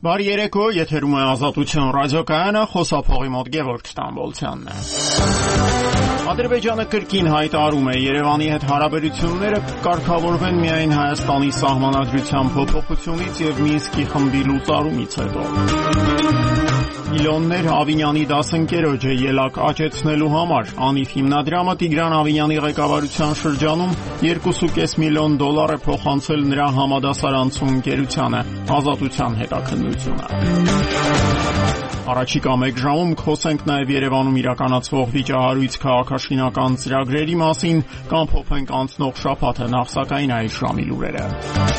Բարի երեկո, եթերում է Ազատություն ռադիոկայանը, խոսափողի մոտ Գևորգ Ստամբոլցյանն է։ Ադրբեջանը կրկին հայտարարում է Երևանի հետ հարաբերությունները կարգավորվեն միայն Հայաստանի սահմանադրության փոփոխությունից եւ Մինսկի խմբի լուծարումից հետո։ Միլիոններ Ավինյանի դասընկերոջը ելակ աճեցնելու համար անիվ հիմնադրամը Տիգրան Ավինյանի ղեկավարության շրջանում $2.5 միլիոն է փոխանցել նրա համադասարանցու ընկերությանը, Ազատության հետաքննությունը։ Առաջիկա 1 ժամում խոսենք նաև Երևանում իրականացվող վիճահարույց քաղաքաշինական ծրագրերի մասին, կամ փոխենք անցնող շաբաթը, նախ սակայն այս ժամի լուրերը։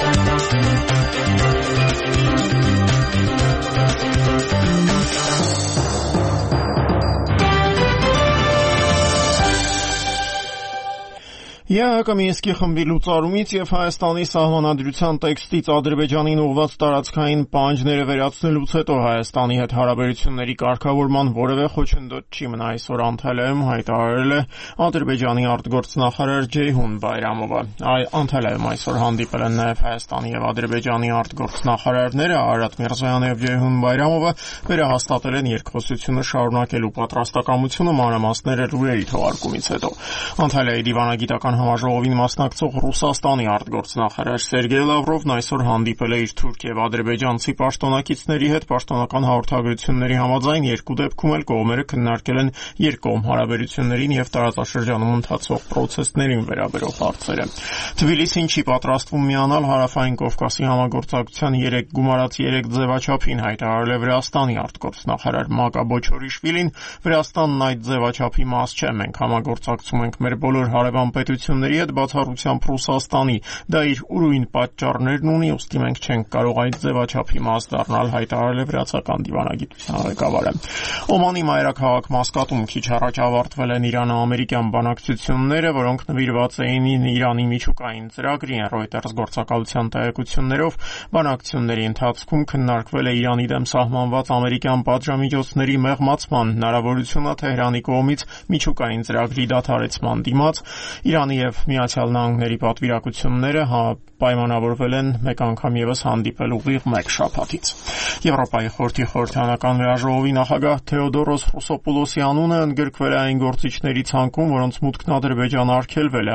ԵԱՀԿ Մինսկի խմբի լուծարումից եւ Հայաստանի սահմանադրության տեքստից Ադրբեջանին ուղղված տարածքային պահանջները վերացնելուց հետո Հայաստանի հետ հարաբերությունների կարգավորման որևէ խոչընդոտ չի մնա այսօր Անտալիայում, հայտարարել է Ադրբեջանի արտգործնախարար Ջեյհուն Բայրամովը։ Անտալիայում այսօր հանդիպել են նաեւ Հայաստանի եւ Ադրբեջանի արտգործնախարարները Արարատ Միրզոյանը եւ Ջեյհուն Բայրամովը վերահաստատել են երկխոսությունը շարունակելու պատրաստակամությունը մանրամասները լուրերի թողարկումից հետո։ Անտալիայի դիվանագիտական համաժողովին մասնակցող Ռուսաստանի արտգործնախարար Սերգեյ Լավրովն այսօր հանդիպել է իր թուրք եւ ադրբեջանցի պաշտոնակիցների հետ պաշտոնական հաղորդագրությունների համաձայն երկու դեպքում էլ կողմերը քննարկել են երկկողմ հարաբերություններին եւ տարածաշրջանում ընթացող պրոցեսներին վերաբերող հարցերը։ Թբիլիսին չի պատրաստվում միանալ Հարավային Կովկասի համագործակցության 3 գումարած 3 ձևաչափին, հայտարարել է Վրաստանի արտգործնախարար Մակա Բոչորիշվիլին։ Վրաստանն այդ ձևաչափի մաս չէ, մենք համագործակցում ենք մեր բոլոր հարևան պետությունների հետ, բացառությամբ Ռուսաստանի, դա իր ուրույն պատճառներն ունի, ուստի մենք չենք կարող այդ ձևաչափի մաս դառնալ, հայտարարել է վրացական դիվանագիտության ղեկավարը։ Օմանի մայրաքաղաք Մասկատում քիչ առաջ ավարտվել են Իրано-ամերիկյան բանակցությունները, որոնք նվիրված էին Իրանի միջուկային ծրագրին։ Reuters գործակալության տեղեկություններով բանակցությունների ընթացքում քննարկվել է Իրանի դեմ սահմանված ամերիկյան պատժամիջոցների մեղմացման հնարավորությունը Թեհրանի կողմից միջուկային ծրագրի դադարեցման դիմաց։ Իրանի եւ Միացյալ Նահանգների պատվիրակությունները պայմանավորվել են մեկ անգամ եւս հանդիպել ուղիղ 1 շաբաթից։ Եվրոպայի խորհրդի խորհրդանական վերաժողովի նախագահ Թեոդորոս Խրուսոպուլոսի անունը ընդգրկվել է այն գործիչների ցանկում, որոնց մուտքն Ադրբեջան արգելվել է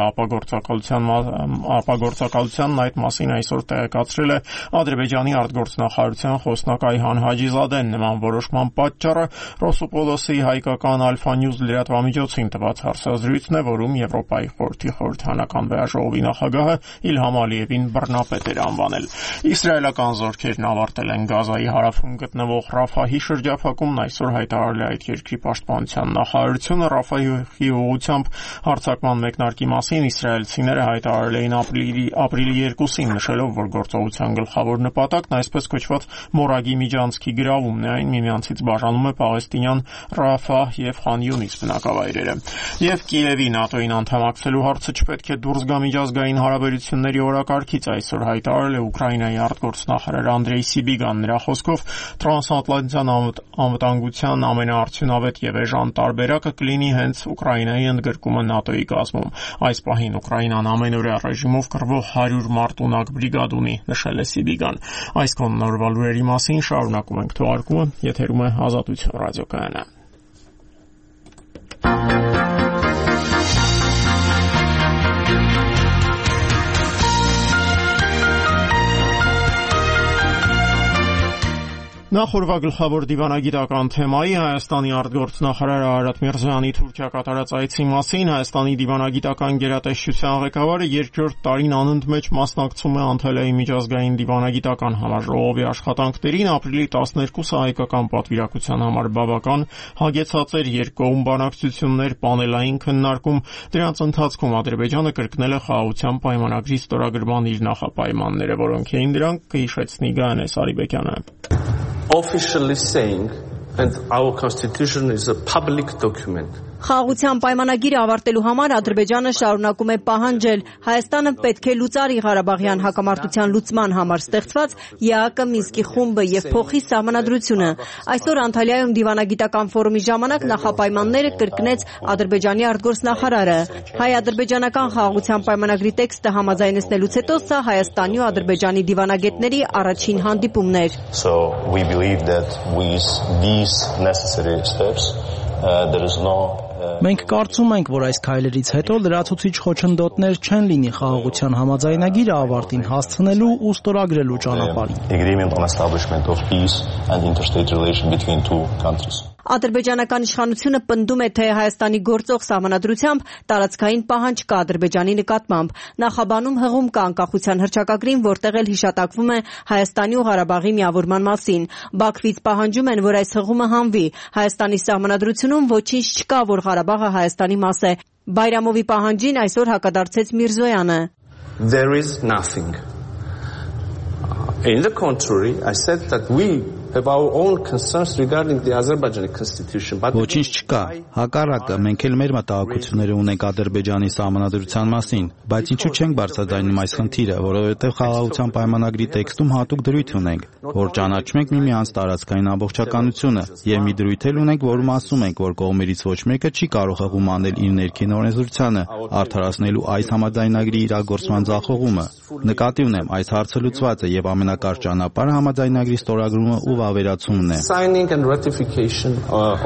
ապագործակալությանն այդ մասին այսօր տեղեկացրել է Ադրբեջանի արտգործնախարարության խոսնակ Այհան Հաջիզադեն։ Նման որոշման պատճառը Ռոսոպոլոսի հայկական Alpha News լրատվամիջոցին տված հարցազրույցն է, որում Եվրոպայի խորհրդի խորհրդանական վերաժողովի նախագահը Իլհամ Ալիևին բռնապետ էր անվանել։ Իսրայելական զորքերն ավարտել են Գազայի հարավում գտնվող Ռաֆահի շրջափակումն, այսօր հայտարարել է այդ երկրի պաշտպանության նախարարությունը։ Ռաֆահի ուղղությամբ հարձակման մեկնարկի մասին իսրայելցիները հայտարարել էին ապրիլի 2-ին, նշելով, որ գործողության գլխավոր նպատակն այսպես կոչված Մորագի միջանցքի գրավումն է, այն միմյանցից բաժանում է պաղեստինյան Ռաֆահ եւ Խան Յունիս բնակավայրերը։ Եվ Կիևի ՆԱՏՕ-ին անդամակցելու հարցը չպետք է դուրս գա միջազգային հարաբերությունների օրակարգից, այսօր հայտարարել է Ուկրաինայի արտգործնախարար Անդրեյ Սիբիգան։ Նրա խոսքով տրանսատլանտյան անվտանգության ամենաարդյունավետ եւ էժան տարբերակը կլինի հենց Ուկրաինայի ընդգրկումը ՆԱՏՕ-ի կազմում։ Այս պահին Ուկրաինան ամենօրյա ռեժիմով կռվող 100 մարտունակ բրիգադ ունի, նշել է Սիբիգան։ Այս կողմնորոշ լուրերի մասին շարունակում ենք թողարկումը, եթերում է Ազատություն ռադիոկայանը։ Նախորդ գլխավոր դիվանագիտական թեմայի Հայաստանի արտգործնախարար Արարատ Միրզոյանի Թուրքիա կատարած այցի մասին հայաստանի դիվանագիտական գերատեսչության ղեկավարը երկրորդ տարին անընդմեջ մասնակցում է Անտալիայի միջազգային դիվանագիտական համաժողովի աշխատանքներին։ Ապրիլի 12-ը հայկական պատվիրակության համար բավական հագեցած էր, երկկողմ բանակցություններ, պանելային քննարկում։ Դրանց ընթացքում Ադրբեջանը կրկնել է խաղաղության պայմանագրի ստորագրման իր նախապայմանները, որոնք էին դրանք, կհիշեցնի Գայանե Սարիբեկյանը։ Officially saying, and our constitution is a public document, Խաղաղության պայմանագիրը ավարտելու համար Ադրբեջանը շարունակում է պահանջել. Հայաստանը պետք է լուծարի Ղարաբաղյան հակամարտության լուծման համար ստեղծված ԵԱԿ Մինսկի խումբը եւ փոխի սահմանադրությունը։ Այսօր Անտալիայում դիվանագիտական ֆորումի ժամանակ նախապայմանները կրկնեց Ադրբեջանի արտգործնախարարը։ Հայ-ադրբեջանական խաղաղության պայմանագրի տեքստը համաձայնեցնելուց հետո սա Հայաստանի ու Ադրբեջանի դիվանագետների առաջին հանդիպումն էր։ So we believe that with these necessary steps there is no Մենք կարծում ենք, որ այս քայլերից հետո լրացուցիչ խոչընդոտներ չեն լինի խաղաղության համաձայնագիրը ավարտին հասցնելու ու ստորագրելու ճանապարհին։ Agreement on establishment of peace and interstate relation between two countries. Ադրբեջանական իշխանությունը պնդում է, թե Հայաստանի գործող սահմանադրությամբ տարածքային պահանջ կա Ադրբեջանի նկատմամբ։ Նախաբանում հղում կա անկախության հռչակագրին, որտեղ էլ հիշատակվում է Հայաստանի ու Ղարաբաղի միավորման մասին։ Բաքվից պահանջում են, որ այս հղումը հանվի։ Հայաստանի սահմանադրությունում ոչինչ չկա, որ Ղարաբաղը Հայաստանի մաս է։ Բայրամովի պահանջին այսօր հակադարձեց Միրզոյանը։ There is nothing. In the contrary, I said that we have our own concerns regarding the Azerbaijani constitution. Ոչինչ չկա։ Հակառակը, մենք էլ մեր մտահոգությունները ունենք Ադրբեջանի սահմանադրության մասին, բայց ինչու չենք բարձրաձայնում այս խնդիրը, որովհետև խաղաղության պայմանագրի տեքստում հատուկ դրույթ ունենք, որ ճանաչում ենք միմյանց տարածքային ամբողջականությունը, եւ մի դրույթ էլ ունենք, որում ասում ենք, որ կողմերից ոչ մեկը չի կարող հղում անել իր ներքին օրենսդրությանը, արդարացնելու այս համաձայնագրի իրագործման ձախողումը։ Նկատի ունեմ, այս հարցը լուծված է եւ ամենակարճ ճանապարհը համաձայնագրի ստորագրումը ու վավերացումն է։ Signing and ratification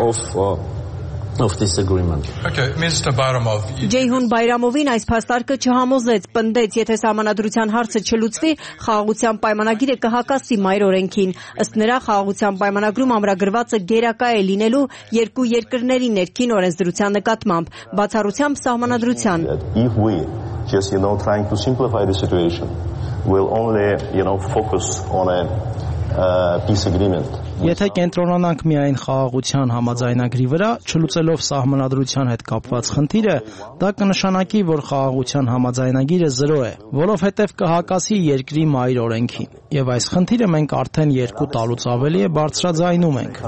of this agreement. Okay, Mr. Bayramov. Ջեյհուն Բայրամովին այս փաստարկը չհամոզեց, պնդեց, եթե սահմանադրության հարցը չլուծվի, խաղաղության պայմանագիրը կհակասի մայր օրենքին։ Ըստ նրա, խաղաղության պայմանագրում ամրագրվածը գերակա է լինելու երկու երկրների ներքին օրենսդրության նկատմամբ, բացառությամբ սահմանադրության։ If we just trying to simplify the situation will only focus on a peace agreement. Եթե կենտրոնանանք միայն խաղաղության համաձայնագրի վրա, չլուծելով սահմանադրության հետ կապված խնդիրը, դա կնշանակի, որ խաղաղության համաձայնագիրը 0 է, որովհետև կհակասի երկրի մայր օրենքին։ Եվ այս խնդիրը մենք արդեն 2 տարուց ավելի է բարձրաձայնում ենք։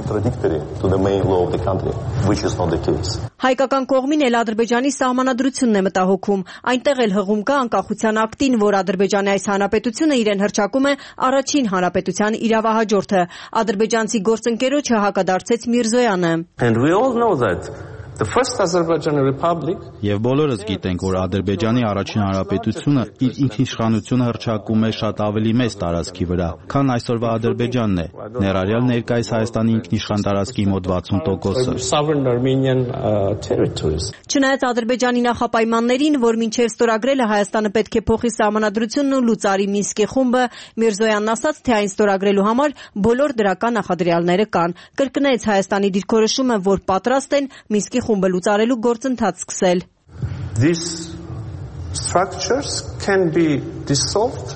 Հայկական կողմին էլ Ադրբեջանի սահմանադրությունն է մտահոգում։ Այնտեղ էլ հղում կա անկախության ակտին, որ Ադրբեջանի այս հանրապետությունը իրեն հռչակում է առաջին հանրապետության իրավահաջորդը։ Ադրբեջանցի գործընկերոջը հակադարձեց Միրզոյանը։ And we all know that the first Azerbaijani Republic Եվ բոլորս գիտենք, որ Ադրբեջանի առաջին հանրապետությունը իր ինքնիշխանությունը հռչակում է շատ ավելի մեծ տարածքի վրա, քան այսօրվա Ադրբեջանն է, ներառյալ ներկայիս Հայաստանի ինքնիշխան տարածքի մոտ 60%-ը։ sovereign Armenian territories. Չնայած Ադրբեջանի նախապայմաններին, որ մինչև ստորագրելը Հայաստանը պետք է փոխի սահմանադրությունն ու լուծարի Մինսկի խումբը, Միրզոյանն ասաց, թե այն ստորագրելու համար բոլոր դրական նախադրյալները կան։ Կրկնեց Հայաստանի դիրքորոշումը, որ պատրաստ են Մինսկի խումբը լուծարելու գործընթաց սկսել։ These structures can be dissolved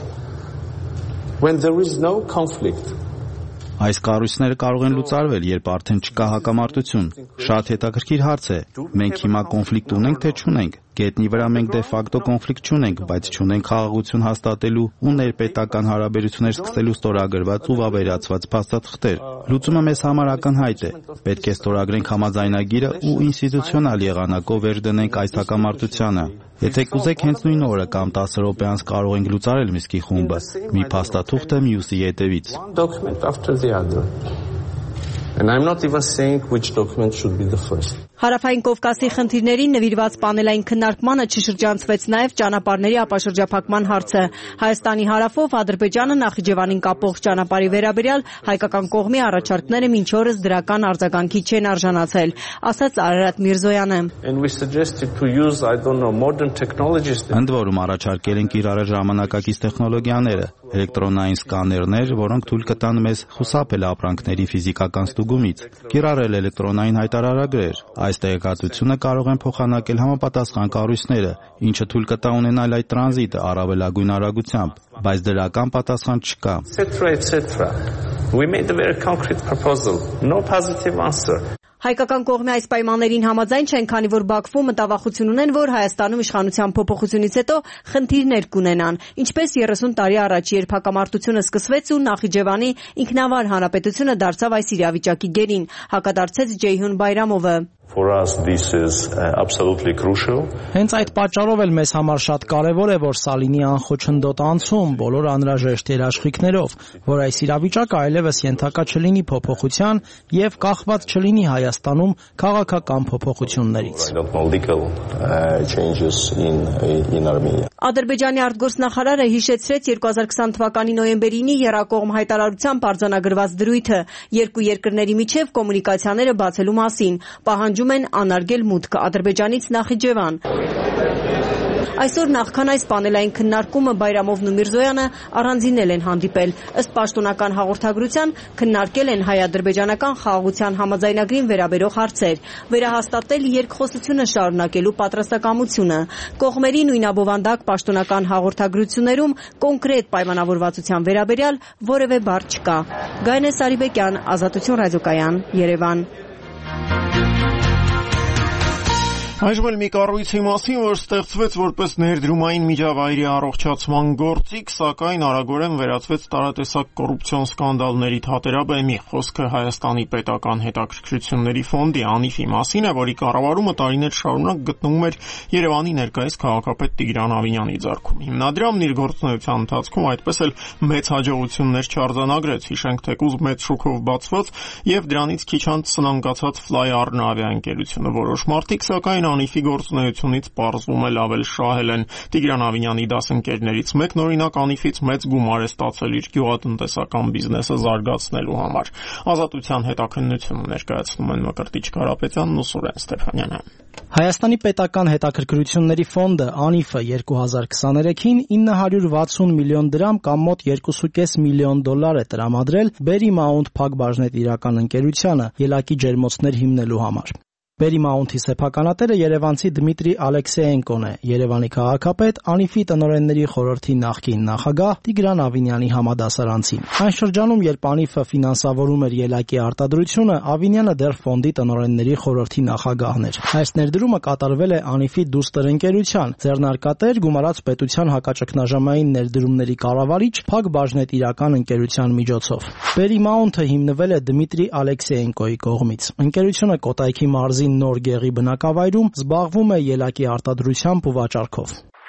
when there is no conflict. Այս կառույցները կարող են լուծարվել, երբ արդեն չկա հակամարտություն։ Շատ հետաքրքիր հարց է։ Մենք հիմա կոնֆլիկտ ունենք, թե չունենք։ Գետնի վրա մենք դե ֆակտո կոնֆլիկտ չունենք, բայց չունենք խաղաղություն հաստատելու ու ներպետական հարաբերություններ սկսելու ստորագրված ու վավերացված փաստաթղթեր։ Լուծումը մեզ համար ակնհայտ է։ Պետք է ստորագրենք համաձայնագիրը ու ինստիտուցիոնալ եղանակով վերջ դնենք այս հակամարտությանը։ Եթե կուզեք հենց նույն օրը կամ 10 րոպե անց կարող ենք լուծարել Մինսկի խումբը, մի փաստաթուղթ է մյուսի ետևից։ One document after the other. And I'm not even saying which document should be the first. Հարավային Կովկասի խնդիրներին նվիրված պանելային քննարկմանը չշրջանցվեց նաև ճանապարհների ապաշրջափակման հարցը։ Հայաստանի հարավով Ադրբեջանը Նախիջևանին կապող ճանապարհի վերաբերյալ հայկական կողմի առաջարկները մինչ օրս դրական արձագանքի չեն արժանացել, ասաց Արարատ Միրզոյանը։ And we suggested to use, modern technologies. Ընդ որում առաջարկել են կիրառել ժամանակակից տեխնոլոգիաները, էլեկտրոնային սկաներներ, որոնք թույլ կտան մեզ խուսափել ապրանքների ֆիզիկական ստուգումից, կիրառել էլեկտրոնային հայտարարագրեր։ Այս տեղեկատվությունը կարող են փոխանակել համապատասխան կառույցները, ինչը թույլ կտա ունենալ այդ տրանզիտը առավելագույն արագությամբ, բայց դրական պատասխան չկա։ Etc. We made a very concrete proposal. No positive answer. Հայկական կողմի այս պայմաններին համաձայն չեն, քանի որ Բաքվում մտավախություն ունեն, որ Հայաստանում իշխանության փոփոխությունից հետո խնդիրներ կունենան, ինչպես 30 տարի առաջ, երբ հակամարտությունը սկսվեց ու Նախիջևանի ինքնավար հանրապետությունը դարձավ այս իրավիճակի գերին, հակադարձեց Ջեյհուն Բայրամովը։ For us this is absolutely crucial. Հենց այդ պատճառով էլ մեզ համար շատ կարևոր է, որ սա լինի անխոչնդոտ անցում բոլոր անհրաժեշտ երաշխիքներով, որ այս իրավիճակը այլևս ենթակա չլինի փոփոխության եւ կախված չլինի Հայաստանում քաղաքական փոփոխություններից։ Ադրբեջանի արտգործնախարարը հիշեցրեց 2020 թվականի նոյեմբերին եռակողմ հայտարարությամբ արձանագրված դրույթը երկու երկրների միջև կոմունիկացիաները բացելու մասին, պահանջում են անարգել մուտքը Ադրբեջանից Նախիջևան։ Այսօր նախքան այս պանելային քննարկումը Բայրամովն ու Միրզոյանը առանձինել են հանդիպել։ Ըստ պաշտոնական հաղորդագրության քննարկել են հայ-ադրբեջանական խաղաղության համաձայնագրին վերաբերող հարցեր, վերահաստատել երկխոսությունը շարունակելու պատրաստակամությունը։ Կողմերի նույնաբովանդակ պաշտոնական հաղորդագրություններում կոնկրետ պայմանավորվածության վերաբերյալ որևէ բառ չկա։ Գայնե Սարիբեկյան, Ազատություն ռադիոկայան, Երևան։ Այժմ էլ մի կառույցի մասին, որ ստեղծվեց որպես ներդրումային միջավայրի առողջացման գործիք, սակայն արագորեն վերածվեց տարատեսակ կոռուպցիոն սկանդալների թատերաբեմի։ Խոսքը Հայաստանի պետական հետաքրքրությունների ֆոնդի (ԱՆԻՖ-ի) մասին է, որի կառավարումը տարիներ շարունակ գտնվում էր Երևանի ներկայիս քաղաքապետ Տիգրան Ավինյանի ձեռքում։ Հիմնադրամն իր գործունեության ընթացքում այդպես էլ մեծ հաջողություններ չարձանագրեց։ Հիշենք, թեկուզ մեծ շուկով բացված եւ դրանից քիչ անց սնանկացած Fly-Arna ավիաընկերությունը։ Որոշ մարդիկ, սակայն ԱՆԻՖ-ի գործունեությունից պարզվում է լավ շահել են։ Տիգրան Ավինյանի դասընկերներից մեկն օրինակ ԱՆԻՖ-ից մեծ գումար է ստացել իր գյուղատնտեսական բիզնեսը զարգացնելու համար։ Ազատության հետաքննությունը ներկայացնում են Մկրտիչ Կարապետյանն ու Սուրեն Ստեփանյանը։ Հայաստանի պետական հետաքրքրությունների ֆոնդը ԱՆԻՖ-ը 2023-ին 960 միլիոն դրամ կամ մոտ 2.5 միլիոն դոլար է տրամադրել Berry Mount Փակ բաժնետիրական ընկերությանը ելակի ջերմոցներ հիմնելու համար։ Berry Mount-ի սեփականատերը երևանցի Դմիտրի Ալեքսեենկոն է, Երևանի քաղաքապետ, ԱՆԻՖ-ի տնօրենների խորհրդի նախկին նախագահ Տիգրան Ավինյանի համադասարանցին։ Այն շրջանում, երբ ԱՆԻՖ-ը ֆինանսավորում էր ելակի արտադրությունը, Ավինյանը դեռ ֆոնդի տնօրենների խորհրդի նախագահն էր։ Այս ներդրումը կատարվել է ԱՆԻՖ-ի դուստր ընկերության, ձեռնարկատեր գումարած պետության հակաճգնաժամային ներդրումների կառավարիչ Փակ բաժնետիրական ընկերության միջոցով։ Berry Mount-ը հիմնվել է Դմիտրի Ալեքսեենկոյի կողմից։ Ընկերությունը Կոտայքի մարզի Նոր Գեղի բնակավայրում զբաղվում է ելակի արտադրությամբ ու վաճառքով։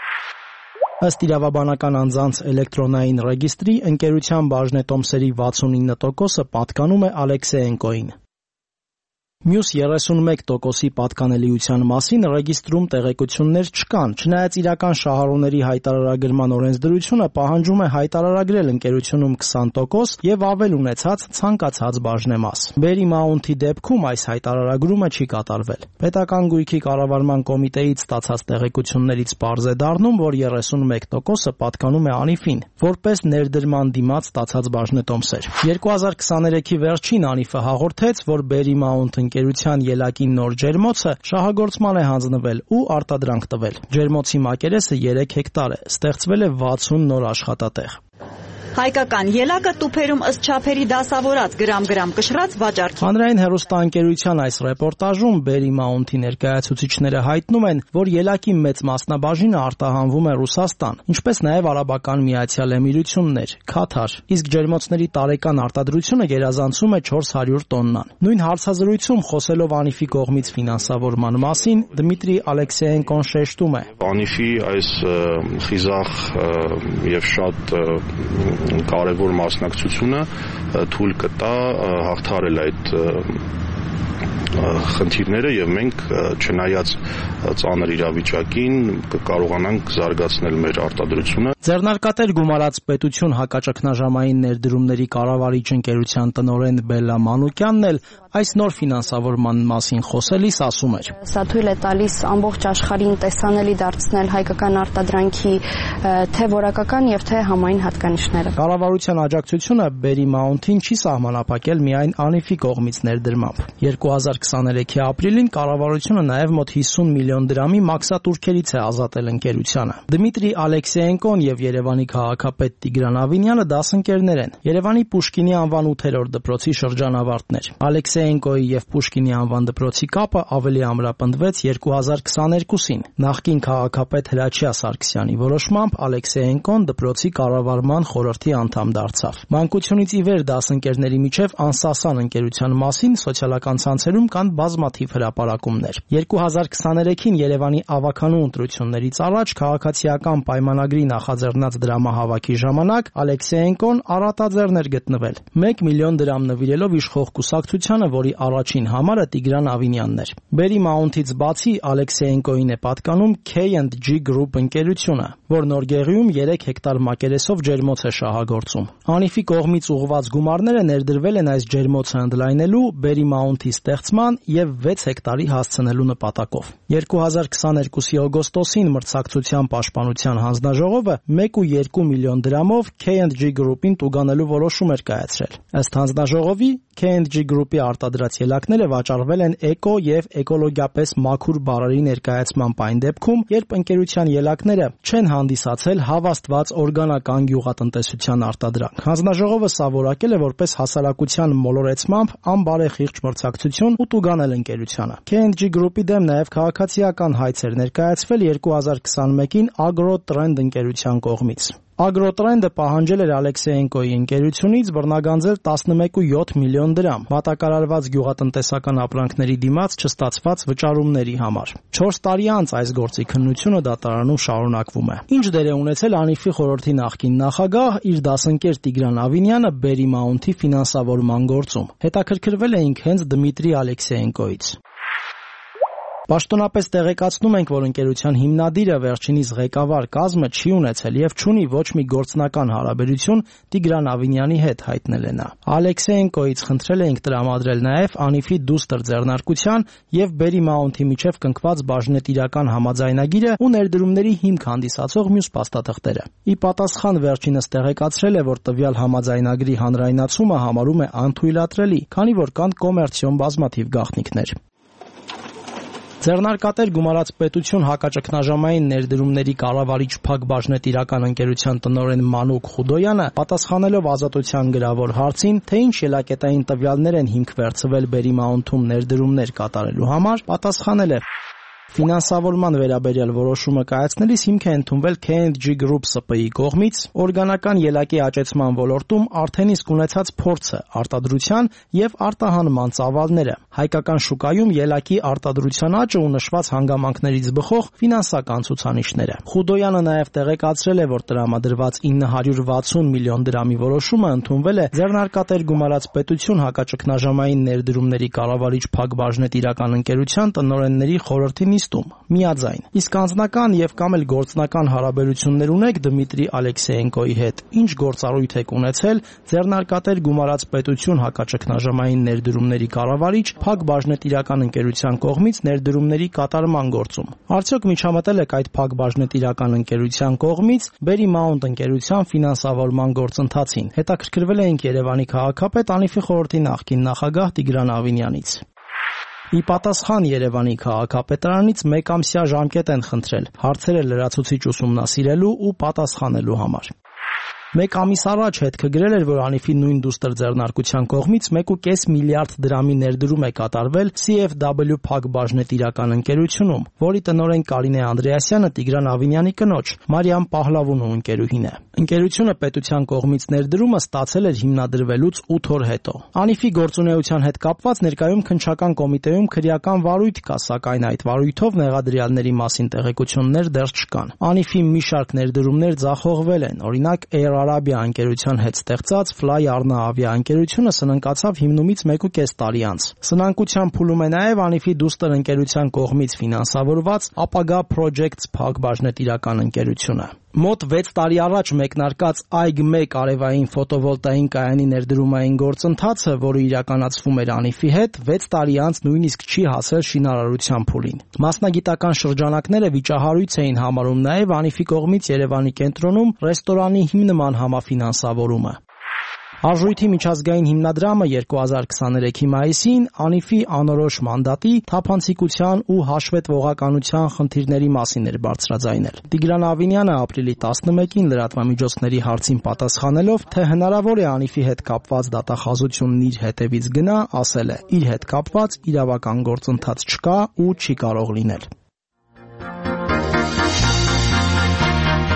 Ըստ իրավաբանական անձանց էլեկտրոնային ռեգիստրի ընկերության բաժնետոմսերի 69%-ը պատկանում է Ալեքսեենկոյին։ Մյուս 31%-ի պատկանելիության մասին ռեգիստրում տեղեկություններ չկան, չնայած իրական շահառուների հայտարարագրման օրենսդրությունը պահանջում է հայտարարագրել ընկերությունում 20% եւ ավել ունեցած ցանկացած բաժնեմաս։ Berry Mount-ի դեպքում այս հայտարարագրումը չի կատարվել։ Պետական գույքի կառավարման կոմիտեից ստացած տեղեկություններից պարզ է դառնում, որ 31%-ը պատկանում է ԱՆԻՖ-ին, որպես ներդրման դիմաց ստացած բաժնետոմսեր։ 2023-ի վերջին ԱՆԻՖ-ը հաղորդեց, որ Berry Mount ընկերության ելակի նոր ջերմոցը շահագործման է հանձնվել ու արտադրանք տվել։ Ջերմոցի մակերեսը 3 հեկտար է, ստեղծվել է 60 նոր աշխատատեղ։ Հայկական ելակը տուփերում ըստ չափերի դասավորած գրամ-գրամ կշռած վաճառքի։ Հանրային հեռուստաընկերության այս ռեպորտաժում Berry Mount-ի ներկայացուցիչները հայտնում են, որ ելակի մեծ մասնաբաժինը արտահանվում է Ռուսաստան, ինչպես նաև Արաբական Միացյալ Էմիրություններ, Քաթար, իսկ ջերմոցների տարեկան արտադրությունը գերազանցում է 400 տոննան։ Նույն հարցազրույցում խոսելով ԱՆԻՖ-ի կողմից ֆինանսավորման մասին, Դմիտրի Ալեքսեենկոն շեշտում է. ԱՆԻՖ-ի այս խիզախ եւ շատ կարևոր մասնակցությունը թույլ կտա հաղթահարել այդ խնդիրները եւ մենք չնայած ծանր իրավիճակին կկարողանանք զարգացնել մեր արտադրությունը։ Ձեռնարկատեր գումարած պետություն հակաճգնաժամային ներդրումների կառավարիչ ընկերության տնօրեն Բելլա Մանուկյանն էլ այս նոր ֆինանսավորման մասին խոսելիս ասում էր. Սա թույլ է տալիս ամբողջ աշխարհին տեսանելի դարձնել հայկական արտադրանքի թե որակական եւ թե համային հատկանիշները։ Կառավարության աջակցությունը Berry Mount-ին չի սահմանափակել միայն ԱՆԻՖ-ի կողմից ներդրմամբ։ 2023-ի ապրիլին կառավարությունը նաև մոտ 50 միլիոն դրամի մաքսատուրքերից է ազատել ընկերությանը։ Դմիտրի Ալեքսեենկոն եւ Երևանի քաղաքապետ Տիգրան Ավինյանը դասընկերներ են։ Երևանի Պուշկինի անվան 8-րդ դպրոցի շրջանավարտներ։ Ալեքսեենկոյի եւ Պուշկինի անվան դպրոցի կապը ավելի ամրապնդվեց 2022-ին։ Նախկին քաղաքապետ Հրաչյա Սարգսյանի որոշմամբ Ալեքսեենկոն դպրոցի կառավարման խորհրդի անդամ դարձավ։ Մանկությունից ի վեր դասընկերների միջև անսասան ընկերության մասին սոցիալական ցանցերում կան բազմաթիվ հրապարակումներ։ 2023-ին Երևանի ավականու ընտրություններից առաջ քաղաքացիական պայմանագրի նախաձեռնած դրամահավաքի ժամանակ Ալեքսեենկոն առատաձեռն էր գտնվել 1 միլիոն դրամ նվիրելով իշխող կուսակցությանը, որի առաջին համարը Տիգրան Ավինյանն էր։ Բերի Մաունթից բացի Ալեքսեենկոին է պատկանում K&G Group ընկերությունը, որ Նորգեղիում 3 հեկտար մակերեսով ջերմոց է շահագործում։ Անիֆի կողմից ուղղված գումարները ներդրվել են այս ջերմոցը ընդլայնելու, Բերի Մաունթի ստեղծման եւ 6 հեկտարի հասցնելու նպատակով։ 2022-ի օգոստոսին մրցակցության պաշտպանության հանձնաժողովը 1.2 միլիոն դրամով K&G Group-ին տուգանելու որոշում էր կայացրել։ Ըստ հանձնաժողովի K&G Group-ի արտադրած ելակները վաճառվել են էկո եւ էկոլոգիապես մաքուր բարերի ներկայացման այն դեպքում, երբ ընկերության ելակները չեն հանդիսացել հավաստված օրգանական գյուղատնտեսության արտադրանք։ Հանձնաժողովը սա որակել է որպես հասարակության մոլորեցմամբ անբարեխիղճ մրցակցություն ու տուգանել ընկերությանը։ K&G Group-ի դեմ նաեւ քաղաքացիական հայց էր ներկայացվել 2021-ին Agro-Trend ընկերության կողմից։ Agro-Trend-ը պահանջել էր Ալեքսեենկոյի ընկերությունից բռնագանձել 11.7 միլիոն դրամ մատակարարված գյուղատնտեսական ապրանքների դիմաց չստացված վճարումների համար։ 4 տարի անց այս գործի քննությունը դատարանում շարունակվում է։ Ինչ դեր է ունեցել Անիֆի խորհրդի նախկին նախագահ իր դասընկեր Տիգրան Ավինյանը Բերի Մաունթի ֆինանսավորման գործում։ Հետաքրքրվել էինք հենց Դմիտրի Ալեքսեենկոյից։ Պաշտոնապես տեղեկացնում ենք, որ ընկերության հիմնադիրը վերջինիս ղեկավար կազմը չի ունեցել եւ չունի ոչ մի գործնական հարաբերություն Տիգրան Ավինյանի հետ, հայտնել է նա։ Ալեքսեենկոյից խնդրել էինք տրամադրել նաեւ Անիֆի դուստր ձեռնարկության եւ Բերի Մաունթի միջև կնքված բաժնետիրական համաձայնագիրը ու ներդրումների հիմք հանդիսացող մյուս փաստաթղթերը։ Ի պատասխան վերջինս տեղեկացրել է, որ տվյալ համաձայնագրի հանրայնացումը համարում է անթույլատրելի, քանի որ կան կոմերցիոն բազմաթիվ գաղտնիքներ։ Ձեռնարկատեր գումարած պետություն հակաճգնաժամային ներդրումների կառավարիչ Փակ բաժնետիրական ընկերության տնօրեն Մանուկ Խուդոյանը պատասխանելով Ազատության գրավոր հարցին, թե ինչ ելակետային տվյալներ են հիմք վերցվել Բերի Մաունթում ներդրումներ կատարելու համար, պատասխանել է. Ֆինանսավորման վերաբերյալ որոշումը կայացնելիս հիմք է ընդունվել K&G Group ՍՊ-ի կողմից օրգանական ելակի աճեցման ոլորտում արդեն իսկ ունեցած փորձը, արտադրության եւ արտահանման ծավալները, հայկական շուկայում ելակի արտադրության աճը ու նշված հանգամանքներից բխող ֆինանսական ցուցանիշները։ Խուդոյանը նաեւ տեղեկացրել է, որ տրամադրված 960 միլիոն դրամի որոշումը ընդունվել է ձեռնարկատեր գումարած պետություն հակաճգնաժամային ներդրումների կառավարիչ Փակ բաժնետիրական ընկերության տնօրենների խորհրդի միաձայն։ Իսկ անձնական եւ կամ էլ գործնական հարաբերություններ ունեք Դմիտրի Ալեքսեենկոյի հետ։ Ինչ գործառույթ եք ունեցել ձեռնարկատեր գումարած պետություն հակաճգնաժամային ներդրումների կառավարիչ Փակ բաժնետիրական ընկերության կողմից ներդրումների կատարման գործում։ Արդյոք միջամտել եք այդ Փակ բաժնետիրական ընկերության կողմից Բերի Մաունթ ընկերության ֆինանսավորման գործընթացին։ Հետաքրքրվել էինք Երևանի քաղաքապետ Անիֆի խորհրդի նախկին նախագահ Տիգրան Ավինյանից։ Ի պատասխան Երևանի քաղաքապետարանից 1 ամսյա ժամկետ են խնդրել հարցերը լրացուցիչ ուսումնասիրելու ու պատասխանելու համար։ 1 ամիս առաջ հետքը գրել էր, որ Անիֆի նույն դուստր ձեռնարկության կողմից 1.5 միլիարդ դրամի ներդրում է կատարվել CFW Փակ բաժնետիրական ընկերությունում, որի տնօրեն Կարինե Անդրեասյանը Տիգրան Ավինյանի կնոջ Մարիամ Պահլավունու ընկերուհին է։ Ընկերությունը պետության կողմից ներդրումը ստացել էր հիմնադրվելուց 8 օր հետո։ Անիֆի գործունեության հետ կապված ներկայում քննչական կոմիտեում քրեական վարույթ կա, սակայն այդ վարույթով մեղադրյալների մասին տեղեկություններ դեռ չկան։ Անիֆի մի շարք ներդրումներ ձախողվել են, օրինակ Air Arabia ընկերության հետ ստեղծած Fly Arna ավիաընկերությունը սնանկացավ հիմնումից 1.5 տարի անց։ Սնանկության փուլում է նաև Անիֆի դուստր ընկերության կողմից ֆինանսավորված Ապագա Projects Փակ բաժնետիրական ընկերությունը։ Մոտ 6 տարի առաջ մեկնարկած AIG-1 արևային ֆոտովոլտային կայանի ներդրումային գործընթացը, որը իրականացվում էր Անիֆի հետ, 6 տարի անց նույնիսկ չի հասել շինարարության փուլին։ Մասնագիտական շրջանակները վիճահարույց էին համարում նաև Անիֆի կողմից Երևանի կենտրոնում ռեստորանի հիմնման համաֆինանսավորումը։ Արժույթի միջազգային հիմնադրամը 2023-ի մայիսին Անիֆի անորոշ մանդատի, թափանցիկության ու հաշվետվողականության խնդիրների մասին էր բարձրաձայնել։ Տիգրան Ավինյանը ապրիլի 11-ին լրատվամիջոցների հարցին պատասխանելով, թե հնարավոր է Անիֆի հետ կապված դատախազությունն իր հետևից գնա, ասել է. իր հետ կապված իրավական գործընթաց չկա ու չի կարող լինել։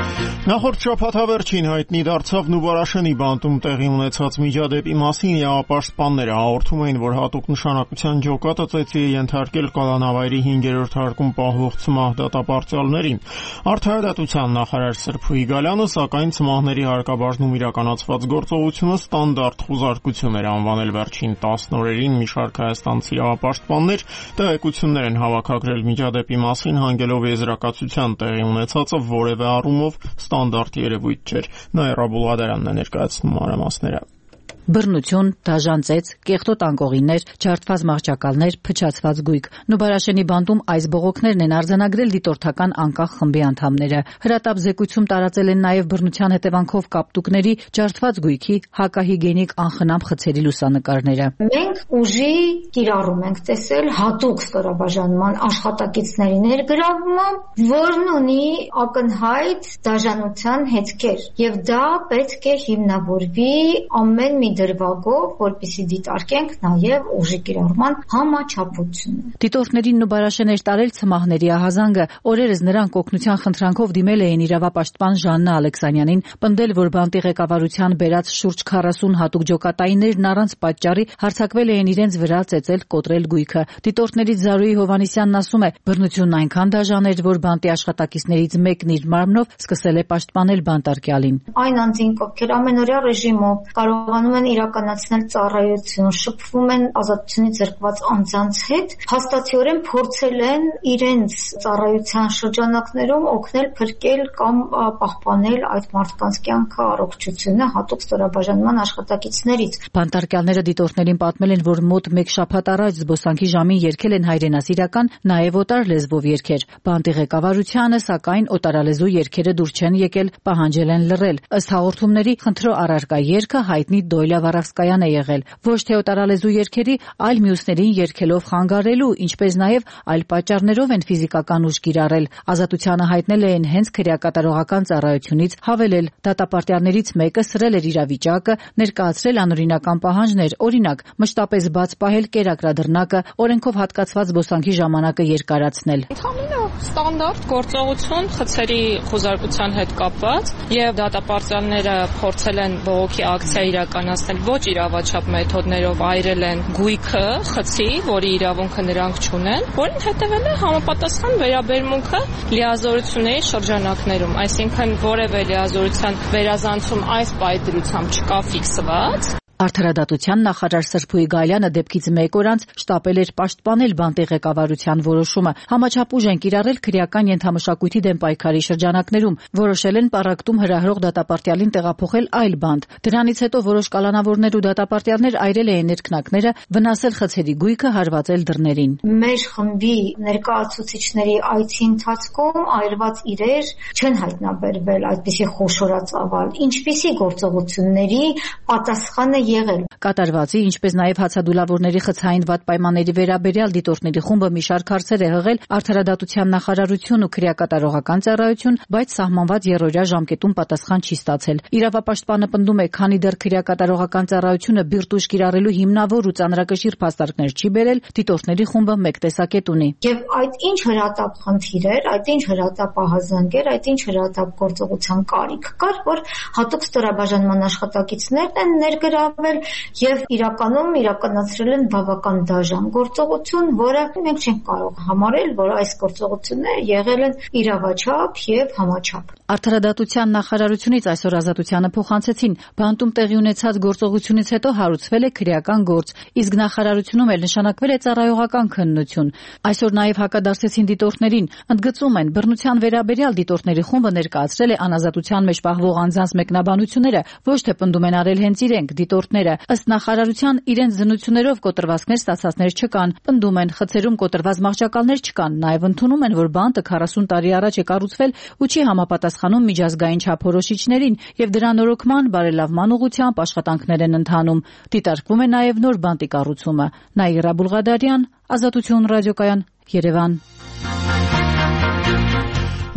Նախորդ շաբաթավերջին հայտնի դարձավ Նուբարաշենի բանտում տեղի ունեցած միջադեպի մասին իրավապաշտպանները հաղորդում էին, որ հատուկ նշանակության ջոկատը ծեծի է ենթարկել կալանավայրի 5-րդ հարկում պահվող ցմահ դատապարտյալներին։ Արդարադատության նախարար Սրփուհի Գալյանը, սակայն ցմահների հարկաբաժնում իրականացված գործողությունը ստանդարտ խուզարկություն էր անվանել վերջին 10 օրերին մի շարք հայաստանցի իրավապաշտպաններ տեղեկություններ են հավաքագրել միջադեպի մասին, հանգելով եզրակացության տեղի ունեցածը որևէ առումով ստանդարտ երևույթ չէր։ Նաիրա Բուլղադարյանն է ներկայացնում մանրամասները։ Բռնություն, դաժան ծեծ, կեղտոտ անկողիններ, ջարդված մահճակալներ, փչացված գույք։ Նուբարաշենի բանտում այս բողոքներն են արձանագրել դիտորդական անկախ խմբի անդամները։ Հրատապ զեկույցում տարածել են նաև բռնության հետևանքով կապտուկների, ջարդված գույքի, հակահիգիենիկ անխնամ խցերի լուսանկարները։ Մենք ուժի կիրառում ենք տեսել հատուկ ստորաբաժանման աշխատակիցների ներգրավումը, որն ունի ակնհայտ դաժանության հետքեր, եւ դա պետք է հիմնավորվի ամեն մի դրվագով, որպեսզի դիտարկենք նաև ուժի կիրառման համաչափությունը։ Դիտորդներին Նուբարաշեն էր տարել ցմահների ահազանգը։ Օրերս նրանք օգնության խնդրանքով դիմել էին իրավապաշտպան Ժաննա Ալեքսանյանին, պնդել, որ բանտի ղեկավարության բերած շուրջ 40 հատուկ ջոկատայիններն առանց պատճառի հարձակվել էին իրենց վրա, ծեծել, կոտրել գույքը։ Դիտորդներից Զարուհի Հովհաննիսյանն ասում է, բռնությունն այնքան դաժան էր, որ բանտի աշխատակիցներից մեկն իր մարմնով սկսել է պաշտպանել բանտարկյալին։ Այն անձինք, ովքեր ամենօրյա ռեժիմով կարողանում են իրականացնել ծառայություն, շփվում են ազատությունից զրկված անձանց հետ, հաստատիորեն փորձել են իրենց ծառայության շրջանակներում օգնել փրկել կամ պահպանել այդ մարդկանց կյանքը, առողջությունը հատուկ ստորաբաժանման աշխատակիցներից։ Բանտարկյալները դիտորդներին պատմել են, որ մոտ 1 շաբաթ առաջ զբոսանքի ժամին երգել են հայրենասիրական, նաև օտար լեզվով երգեր։ Բանտի ղեկավարությանը, սակայն օտարալեզու երգերը դուր չեն եկել, պահանջել են լռել։ Ըստ հաղորդումների, խնդրո առարկա երգը հայտնի Դոյլա Վարավսկայան է եղել, ոչ թե օտարալեզու երգերի, այլ մյուսներին երգելով խանգարելու, ինչպես նաև այլ պատճառներով են ֆիզիկական ուժ կիրառել։ Ազատությանը հայտնել էին հենց քրեակատարողական ծառայությունից, հավելել դատապարտյալներից մեկը սրել էր իրավիճակը, ներկայացրել անօրինական պահանջներ, օրինակ, մշտապես բաց պահել կերակրադռնակը, օրենքով հատկացված զբոսանքի ժամանակը երկարացնել։ Ստանդարտ գործողություն խցերի խուզարկության հետ կապված եւ դատապարտյալները փորձել են բողոքի ակցիա իրականացնել ոչ իրավաչափ մեթոդներով, այրել են գույքը խցի, որի իրավունքը նրանք չունեն, որին հետևել է համապատասխան վերաբերմունքը լիազորությունների շրջանակներում, այսինքն որևէ լիազորության վերազանցում այս պայծրությամբ չկա ֆիքսված։ Արդարադատության նախարար Սրփուհի Գալյանը դեպքից 1 օր անց շտապել էր պաշտպանել բանտի ղեկավարության որոշումը։ Համաչափ ուժ են կիրառել քրեական ենթամշակույթի դեմ պայքարի շրջանակներում, որոշել են պառակտում հրահրող դատապարտյալին տեղափոխել այլ բանտ։ Դրանից հետո որոշ կալանավորներ ու դատապարտյալներ այրել էին ներքնակները, վնասել խցերի գույքը, հարվածել դռներին։ Մեր խմբի ներկայացուցիչների այցի ընթացքում այրված իրեր չեն հայտնաբերվել այդպիսի խոշորածավալ, ինչպիսի գործողությունների պատասխանը եղել։ Կատարվածի, ինչպես նաև հացադուլավորների խցային վատ պայմանների վերաբերյալ դիտորդների խումբը մի շարք հարցեր է հղել Արդարադատության նախարարություն ու քրեակատարողական ծառայություն, բայց սահմանված երրորդյա ժամկետում պատասխան չի ստացել։ Իրավապաշտպանը պնդում է, քանի դեռ քրեակատարողական ծառայությունը բիրտուժ կիրառելու հիմնավոր ու ծանրակշիռ փաստարկներ չի բերել, դիտորդների խումբը մեկ տեսակետ ունի։ Եվ այդ ինչ հրատապ խնդիր էր, այդ ինչ հրատապ ահազանգ էր, այդ ինչ հրատապ գործողության կարիք կար, որ հատուկ ստորաբաժանման աշխատակիցներն են ներգրավել եւ իրականում իրականացրել են բավական դաժան գործողություն, որը մենք չենք կարող համարել, որ այս գործողությունները եղել են իրավաչափ եւ համաչափ։ Արդարադատության նախարարությունից այսօր Ազատությանը փոխանցեցին, բանտում տեղի ունեցած գործողությունից հետո հարուցվել է քրեական գործ, իսկ նախարարությունում էլ նշանակվել է ծառայողական քննություն։ Այսօր նաև հակադարձեցին դիտորդներին, ընդգծում են, բռնության վերաբերյալ դիտորդների խումբը ներկայացրել է անազատության մեջ պահվող անձանց մեկնաբանությունները, ոչ թե պնդում են արել հենց իրենք դիտորդները։ Ըստ նախարարության, իրենց զնություններով կոտրվածքներ ստացածներ չկան, պնդում են, խցերում կոտրված մահճակալներ չկան, նաև ընդունում են, որ բանտը 40 տարի առաջ է կառուցվել ու չի համապատասխանում միջազգային չափորոշիչներին եւ դրա նորոգման բարելավման ուղղությամբ աշխատանքներ են ընթանում։ Դիտարկվում է նաև նոր բանտի կառուցումը։ Նաիրա Բուլղադարյան, Ազատություն ռադիոկայան, Երևան։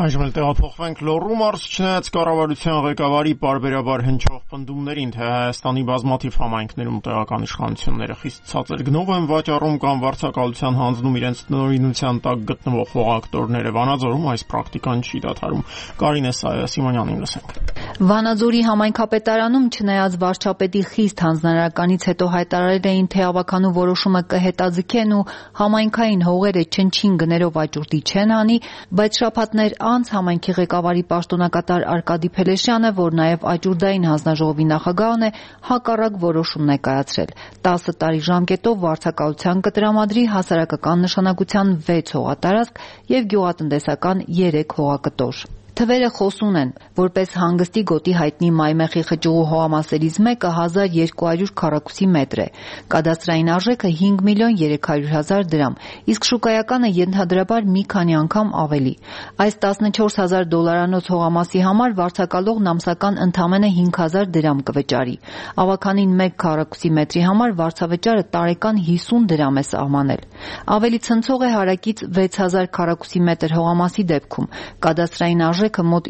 Այժմ էլ տեղափոխվենք Լոռու մարզ, չնայած կառավարության ղեկավարի պարբերաբար հնչող պնդումներին, թե Հայաստանի բազմաթիվ համայնքներում տեղական իշխանությունները խիստ ցածր գնով են վաճառում կամ վարձակալության հանձնում իրենց տնօրինության տակ գտնվող խողակտորները, Վանաձորում այս պրակտիկան չի դադարում։ Կարինե Սիմոնյանին լսենք։ Վանաձորի համայնքապետարանում, չնայած վարչապետի խիստ հանձնարարականից հետո հայտարարել էին, թե ավականու որոշումը կհետաձգեն ու համայնքային հողերը չնչին գներով աճուրդի չեն անի, բայց շաբաթներ անց համայնքի ղեկավարի պաշտոնակատար Արկադի Փելեշյանը, որ նաև աճուրդային հանձնաժողովի նախագահն է, հակառակ որոշումն է կայացրել։ 10 տարի ժամկետով վարձակալության կտրամադրի հասարակական նշանակության 6 հողատարածք եւ գյուղատնտեսական 3 հողակտոր։ Թվերը խոսուն են, որպես հանգստի գոտի հայտնի Մայմեխի խճուղու հողամասերից մեկը 1200 քառակուսի մետր է, կադաստրային արժեքը 5.300.000 դրամ, իսկ շուկայականը ենթադրաբար մի քանի անգամ ավելի։ Այս $14,000 հողամասի համար վարձակալողն ամսական ընդամենը 5,000 դրամ կվճարի։ Ավականին 1 քառակուսի մետրի համար վարձավճարը տարեկան 50 դրամ է սահմանել։ Ավելի ցնցող է հարակից 6,000 քառակուսի մետր հողամասի դեպքում, կադաստրային արժեքը մոտ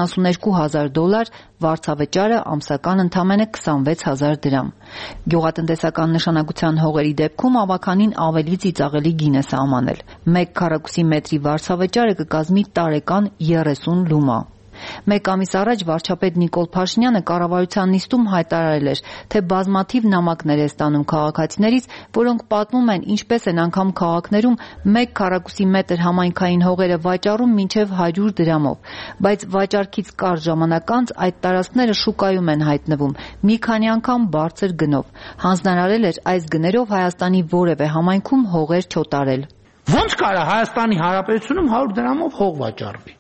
$72,000, վարձավճարը ամսական ընդամենը 26,000 դրամ։ Գյուղատնտեսական նշանակության հողերի դեպքում ավականին ավելի ծիծաղելի գին է սահմանել։ 1 քառակուսի մետրի վարձավճարը կկազմի տարեկան 30 լումա։ Մեկ ամիս առաջ վարչապետ Նիկոլ Փաշինյանը կառավարության նիստում հայտարարել էր, թե բազմաթիվ նամակներ է ստանում քաղաքացիներից, որոնք պատմում են ինչպես են անգամ քաղաքներում 1 քառակուսի մետր համայնքային հողերը վաճառում մինչև 100 դրամով, բայց վաճառքից կարճ ժամանակ անց այդ տարածքները շուկայում են հայտնվում մի քանի անգամ բարձր գնով։ Հանձնարարել էր այս գներով Հայաստանի որևէ համայնքում հողեր չոտարել։ Ոնց կարա Հայաստանի Հանրապետությունում 100 դրամով հող վաճառվի։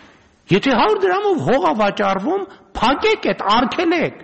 Եթե 100 դրամով հող է վաճառվում, փակեք այդ, արգելեք։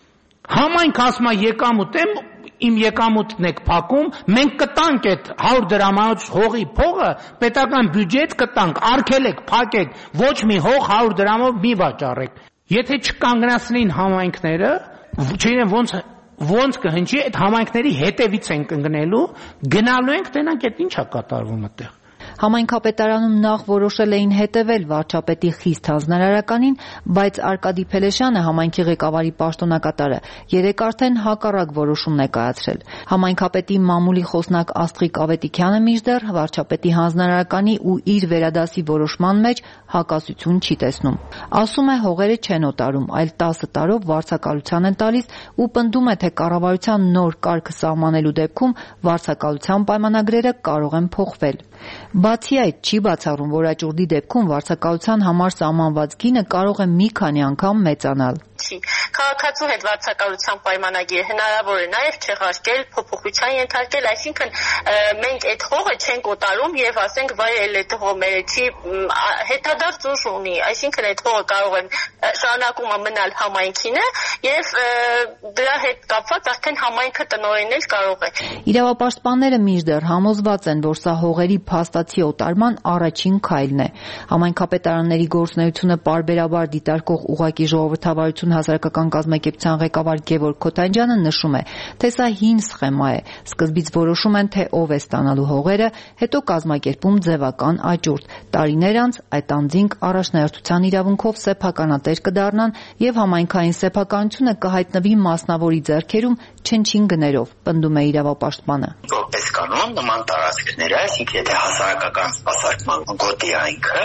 Համայնք ասում է եկամուտ եմ, իմ եկամուտն եք փակում, մենք կտանք այդ 100 դրամանոց հողի փողը, պետական բյուջետ կտանք, արգելեք, փակեք, ոչ մի հող 100 դրամով մի վաճառեք։ Եթե չկանգնացնեին համայնքները, չգիտեմ ոնց կհնչի, այդ համայնքների հետևից ենք ընկնելու, գնալու ենք, տենանք այդ ինչա կատարվում այդտեղ։ Համայնքապետարանում նախ որոշել էին հետևել վարչապետի խիստ հանձնարարականին, բայց Արկադի Փելեշյանը, համայնքի ղեկավարի պաշտոնակատարը, երեկ արդեն հակառակ որոշումն է կայացրել։ Համայնքապետի մամուլի խոսնակ Աստղիկ Ավետիքյանը մինչդեռ վարչապետի հանձնարարականի ու իր վերադասի որոշման մեջ հակասություն չի տեսնում։ Ասում է հողերը չեն օտարում, այլ 10 տարով վարձակալության են տալիս ու պնդում է, թե կառավարության նոր կարգը սահմանելու դեպքում վարձակալության պայմանագրերը կարող են փոխվել։ Բացի այդ, չի բացառում, որ աճուրդի դեպքում վարձակալության համար սահմանված գինը կարող է մի քանի անգամ մեծանալ։ Քաղաքացու հետ վարձակալության պայմանագիրը հնարավոր է նաև չեղարկել, փոփոխության ենթարկել, այսինքն մենք այդ հողը չենք օտարում եւ ասենք վայ այդ հողը մեր չի հետադարձ ուժ ունի, այսինքն այդ հողը կարող են շարունակում մնալ համայնքին եւ դրա հետ կապված արդեն համայնքը տնօրինել կարող է։ Իրավապաշտպանները մինչդեռ համոզված են, որ սա հողերի փաստացի օտարման առաջին քայլն է։ Համայնքապետարանների գործունեությունը պարբերաբար դիտարկող ուղղակի ժողովրդավարություն հասարակական կազմակերպության ղեկավար Գևորգ Քոթանջյանը նշում է, թե սա հին սխեմա է։ Սկզբից որոշում են, թե ով է ստանալու հողերը, հետո կազմակերպում ձևական աճուրդ։ Տարիներ անց այդ անձինք առաջնահերթության իրավունքով սեփականատեր կդառնան եւ համայնքային սեփականությունը կհայտնվի մասնավորի ձեռքերում չնչին գներով, պնդում է իրավապաշտպանը։ Որպես կանոն նման տարածքները, այսինքն եթե հասարակական սպասարկման գոտի այնքը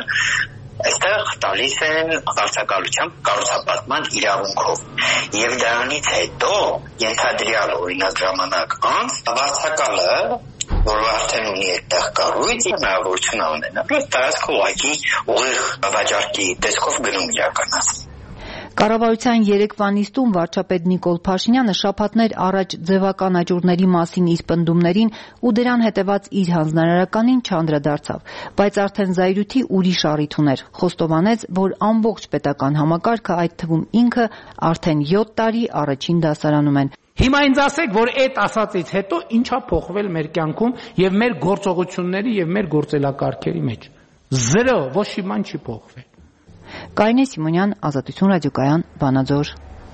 այստեղ տալիս են վարձակալության կառուցապատման իրավունքով եւ դրանից հետո ենթադրյալ օրինակ ժամանակ անց վարձակալը որ արդեն ունի այդտեղ կառույց հնարավորություն ունենա տարածքը ուղղակի ուղիղ վաճառքի տեսքով գնում իրականացնել։ Կառավարության երեկվա նիստում վարչապետ Նիկոլ Փաշինյանը շաբաթներ առաջ ձևական աճուրդների մասին իր պնդումներին ու դրան հետևած իր հանձնարարականին չանդրադարձավ, բայց արդեն զայրույթի ուրիշ առիթ ուներ։ Խոստովանեց, որ ամբողջ պետական համակարգը, այդ թվում ինքը, արդեն 7 տարի առաջին դասարանում են։ Հիմա ինձ ասեք, որ այդ ասածից հետո ինչա փոխվել մեր կյանքում եւ մեր գործողությունների եւ մեր գործելակարգերի մեջ։ 0, ոչ մի բան չի փոխվել։ Կարինե Սիմոնյան, Ազատություն ռադիոկայան, Վանաձոր։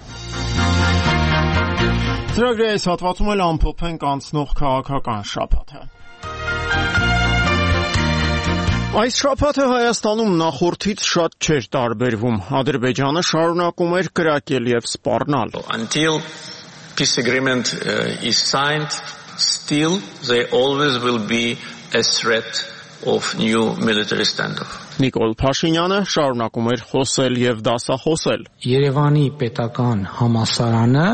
Ծրագրի այս հատվածում էլ ամփոփենք անցնող քաղաքական շաբաթը։ Այս շաբաթը Հայաստանում նախորդից շատ չէր տարբերվում։ Ադրբեջանը շարունակում էր կրակել եւ սպառնալ։ Until peace agreement is signed, still there always will be a threat of new military standoff. Նիկոլ Փաշինյանը շարունակում էր խոսել եւ դասախոսել։ Երևանի պետական համալսարանը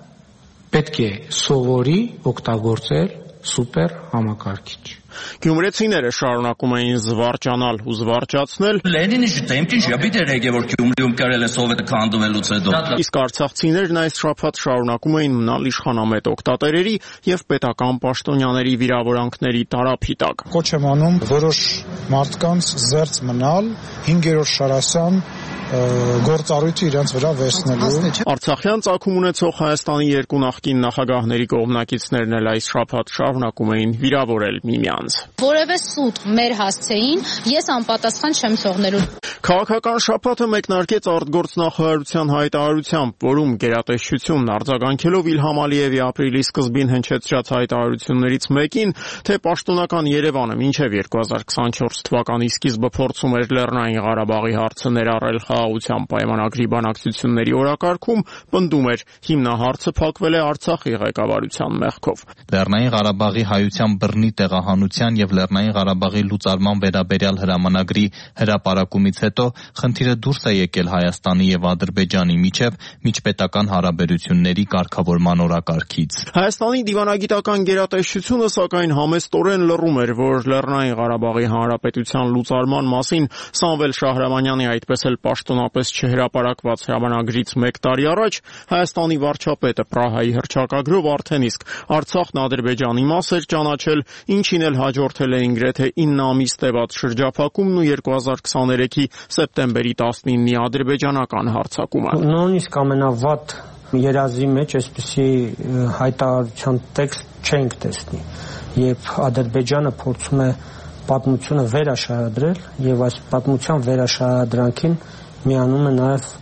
պետք է սովորի օգտագործել սուպեր համակարգիչ։ Գյումրեցիները շարունակում էին զվարճանալ ու զվարճացնել։ Լենինի շտեմքին շաբիտ էր եկել, որ Գյումրիում կարել է սովետը քանդվելուց հետո։ Իսկ արցախցիներն այս շաբաթ շարունակում էին մնալ իշխանամետ օկտատերերի եւ պետական պաշտոնյաների վիրավորանքների տարափի տակ։ Կոչ եմ անում որոշ մարդկանց զերծ մնալ 5-րդ շարասյան գործառույթը իրենց վրա վերցնելու։ Արցախյան ծագում ունեցող Հայաստանի երկու նախկին նախագահների կողմնակիցներն էլ այս շաբաթ շարունակում էին վիրավորել միմյանց։ Որևէ սուտ մեր հասցեին ես անպատասխան չեմ թողնելու։ Քաղաքական շաբաթը մեկնարկեց արտգործնախարարության հայտարարությամբ, որում գերատեսչությունն արձագանքելով Իլհամ Ալիևի ապրիլի սկզբին հնչեցրած հայտարարություններից մեկին, թե պաշտոնական Երևանը մինչև 2024 թվականի սկիզբը փորձում էր Լեռնային Ղարաբաղի հարցը ներառել խաղաղության պայմանագրի բանակցությունների օրակարգում, պնդում էր հիմնահարցը փակվել է Արցախի ղեկավարության մեղքով։ Լեռնային Ղարաբաղի հայության բռնի տեղահանության եւ Լեռնային Ղարաբաղի լուծարման վերաբերյալ հրամանագրի հրապարակումից հետո խնդիրը դուրս է եկել Հայաստանի եւ Ադրբեջանի միջև միջպետական հարաբերությունների կարգավորման օրակարգից։ Հայաստանի դիվանագիտական գերատեսչությունը սակայն համեստորեն լռում էր, որ Լեռնային Ղարաբաղի հանրապետության լուծարման մասին Սամվել Շահրամանյանի այդպես էլ պաշտոնապես չհրապարակված հրամանագրից 1 տարի առաջ Հայաստանի վարչապետը Պրահայի հռչակագրով արդեն իսկ Արցախն Ադրբեջանի մաս էր ճանաչել, ինչին էլ հաջորդել էին գրեթե 9 ամիս տևած շրջափակումն ու 2023-ի սեպտեմբերի 19-ի ադրբեջանական հարձակումը։ Նույնիսկ ամենավատ երազի մեջ այսպիսի հայտարարության տեքստ չենք տեսնի, երբ Ադրբեջանը փորձում է պատմությունը վերաշարադրել եւ այս պատմության վերաշարադրանքին միանում է նաեւ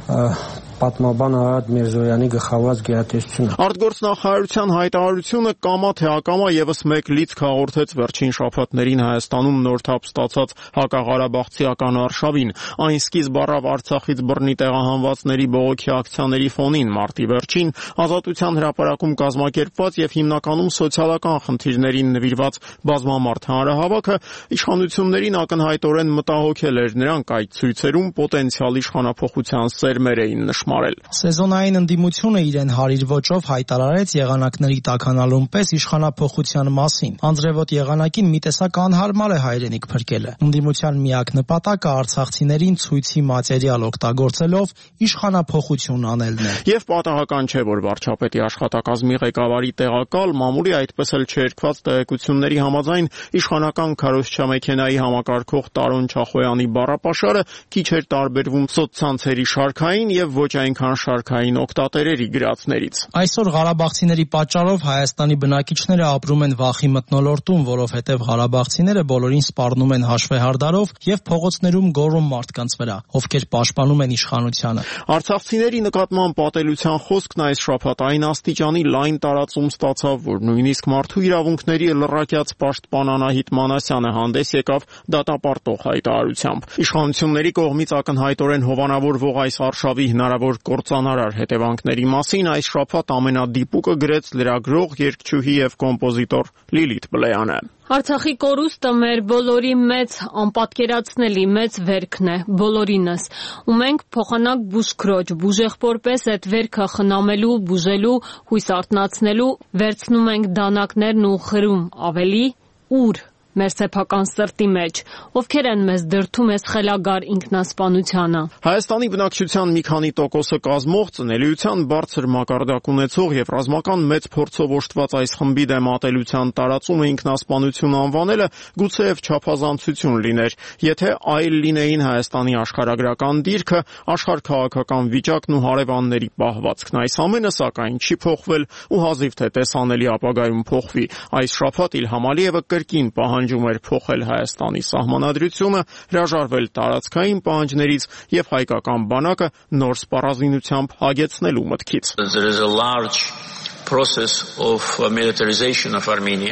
պատմաբան Արարատ Միրզոյանի գլխավորած գերատեսչությունը։ Արտգործնախարարության հայտարարությունը կամա թե ակամա եւս մեկ լիցք հաղորդեց վերջին շաբաթներին Հայաստանում նոր թափ ստացած հակաղարաբաղցիական արշավին։ Այն սկիզբ առավ Արցախից բռնի տեղահանվածների բողոքի ակցիաների ֆոնին մարտի վերջին Ազատության հրապարակում կազմակերպված եւ հիմնականում սոցիալական խնդիրներին նվիրված բազմամարդ հանրահավաքը իշխանություններին ակնհայտորեն մտահոգել էր, նրանք այդ ցույցերում պոտենցիալ իշխանափոխության սերմեր էին նշմարել։ Սեզոնային ընդդիմությունը իրեն հարիր ոճով հայտարարեց եղանակների տաքանալուն պես իշխանափոխության մասին։ Անձրևոտ եղանակին մի տեսակ անհարմար է հայրենիք փրկելը։ Ընդդիմության միակ նպատակը արցախցիներին ցույցի մատերիալ օգտագործելով իշխանափոխություն անելն է։ Եվ պատահական չէ, որ վարչապետի աշխատակազմի ղեկավարի տեղակալ մամուլի այդպես էլ չերկված տեղեկությունների համաձայն իշխանական քարոզչամեքենայի համակարգող Տարոն Չախոյանի բառապաշարը քիչ էր տարբերվում սոցցանցերի շարքային եւ ոչ այնքան շարքային օկտատերերի գրածներից։ Այսօր ղարաբաղցիների պատճառով Հայաստանի բնակիչները ապրում են վախի մթնոլորտում, որովհետև ղարաբաղցիները բոլորին սպառնում են հաշվեհարդարով եւ փողոցներում գոռում մարդկանց վրա, ովքեր պաշտպանում են իշխանությանը։ Արցախցիների նկատմամբ պատելության խոսքն այս շաբաթ այն աստիճանի լայն տարածում ստացավ, որ նույնիսկ մարդու իրավունքների լրակյաց պաշտպան Անահիտ Մանասյանը հանդես եկավ դատապարտող հայտարարությամբ։ Իշխանությունների կողմից ակնհայտորեն հովանավորվող այս արշավի հնարավոր կործանարար հետևանքների մասին այս շաբաթ ամենադիպուկը գրեց լրագրող, երգչուհի եւ կոմպոզիտոր Լիլիթ Բլեյանը։ Արցախի կորուստը մեր բոլորի մեծ անպատկերացնելի մեծ վերքն է, բոլորինս։ Ու մենք փոխանակ բուժքրոջ, բուժեղբոր պես այդ վերքը խնամելու, բուժելու, հույս արթնացնելու վերցնում ենք դանակներն ու խրում ավելի ուր մեր սեփական սրտի մեջ, ովքեր են մեզ դրդում այս խելագար ինքնասպանությանը։ Հայաստանի բնակչության մի քանի տոկոսը կազմող ծնելիության բարձր մակարդակ ունեցող եւ ռազմական մեծ փորձով օժտված այս խմբի դեմ ատելության տարածումը ինքնասպանություն անվանելը գուցեև չափազանցություն լիներ, եթե այլ լինեին Հայաստանի աշխարհագրական դիրքը, աշխարհքաղաքական վիճակն ու հարևանների պահվածքն։ Այս ամենը սակայն չի փոխվել ու հազիվ թե տեսանելի ապագայում փոխվի։ Այս շաբաթ Իլհամ Ալիևը կրկին պահանջում էր փոխել Հայաստանի սահմանադրությունը, հրաժարվել տարածքային պահանջներից եւ հայկական բանակը նոր սպառազինությամբ հագեցնելու մտքից։ There is a large process of militarization of Armenia.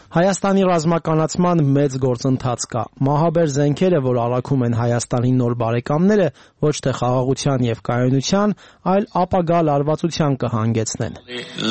Հայաստանի ռազմականացման մեծ գործընթաց կա։ Մահաբեր զենքերը, որ առաքում են Հայաստանի նոր բարեկամները, ոչ թե խաղաղության եւ կայունության, այլ ապագա լարվածության կհանգեցնեն։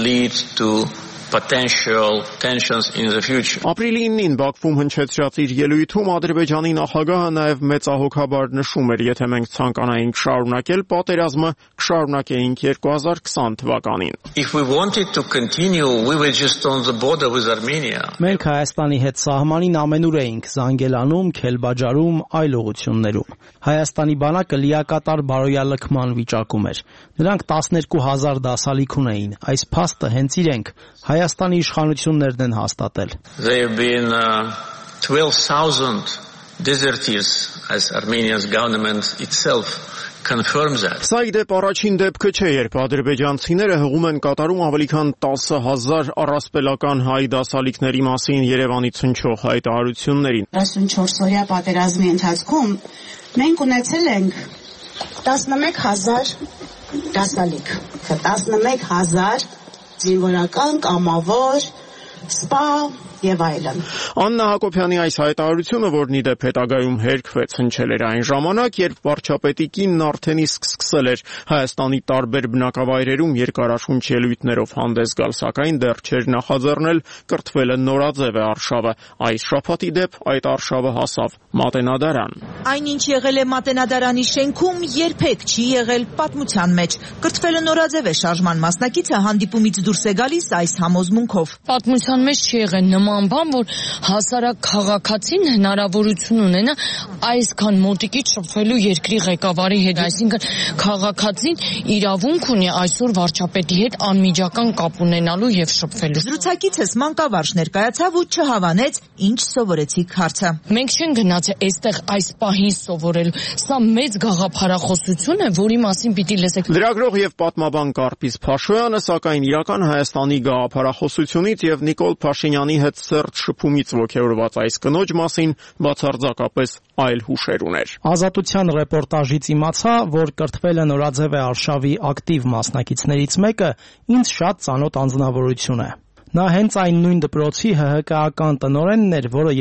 Potential tensions in the future. Ապրիլի 9-ին Բաքվում հնչեցրած իր ելույթում Ադրբեջանի նախագահը նաև մեծահոգաբար նշում էր, եթե մենք ցանկանայինք շարունակել պատերազմը, կշարունակեինք 2020 թվականին. If we wanted to continue, we were just on the border with Armenia. Մենք Հայաստանի հետ սահմանին ամենուր էինք, Զանգելանում, Քելբաջարում, այլ ուղություններում։ Հայաստանի բանակը լիակատար բարոյալքման վիճակում էր։ Նրանք 12000 դասալիք ունեին։ Այս փաստը հենց իրենք Հայաստանի իշխանություններն են հաստատել։ There have been 12,000 desertees as Armenia's government itself confirms that. Սա իդեպ առաջին դեպքը չէ, երբ ադրբեջանցիները հղում են կատարում ավելի քան 10,000 առասպելական հայ դասալիքների մասին Երևանից հնչող հայտարարություններին։ 44-օրյա պատերազմի ընթացքում մենք ունեցել ենք 11000 դասալիք, 11000 զինվորական, կամավոր, սպա եւ այլն։ Աննա Հակոբյանի այս հայտարարությունը, որն իդեպ հետագայում հերքվեց, հնչել էր այն ժամանակ, երբ վարչապետի կինն արդեն իսկ սկսել էր Հայաստանի տարբեր բնակավայրերում երկարաշունչ ելույթներով հանդես գալ, սակայն դեռ չէր նախաձեռնել կրթվելը նորաձև է արշավը։ Այս շաբաթ իդեպ այդ արշավը հասավ Մատենադարան։ Այնինչ եղել է Մատենադարանի շենքում, երբեք չի եղել պատմության մեջ։ Կրթվելը նորաձև է շարժման մասնակիցը հանդիպումից դուրս է գալիս այս համոզմունքով։ Պատմության մեջ չի եղել նման բան, որ հասարակ քաղաքացին հնարավորություն ունենա այսքան մոտիկից շփվելու երկրի ղեկավարի հետ, այսինքն քաղաքացին իրավունք ունի այսօր վարչապետի հետ անմիջական կապ ունենալու եւ շփվելու։ Զրուցակիցս մանկավարժ ներկայացավ ու չհավանեց, ինչ սովորեցիք հարցը։ Մենք չենք գնացել այստեղ այս պահին սովորելու։ Սա մեծ գաղափարախոսություն է, որի մասին պիտի լսեք։ Լրագրող եւ պատմաբան Կարպիս Փաշոյանը, սակայն իրական Հայաստանի գաղափարախոսությունից եւ Նիկոլ Փաշինյանի հետ սերտ շփումից ոգևորված այս կնոջ մասին բացարձակապես այլ հուշեր ուներ։ Ազատության ռեպորտաժից իմացա, որ կրթվելը նորաձև է արշավի ակտիվ մասնակիցներից մեկը, ինձ շատ ծանոթ անձնավորություն է։ Նա հենց այն նույն դպրոցի ՀՀԿ-ական տնօրենն էր, որը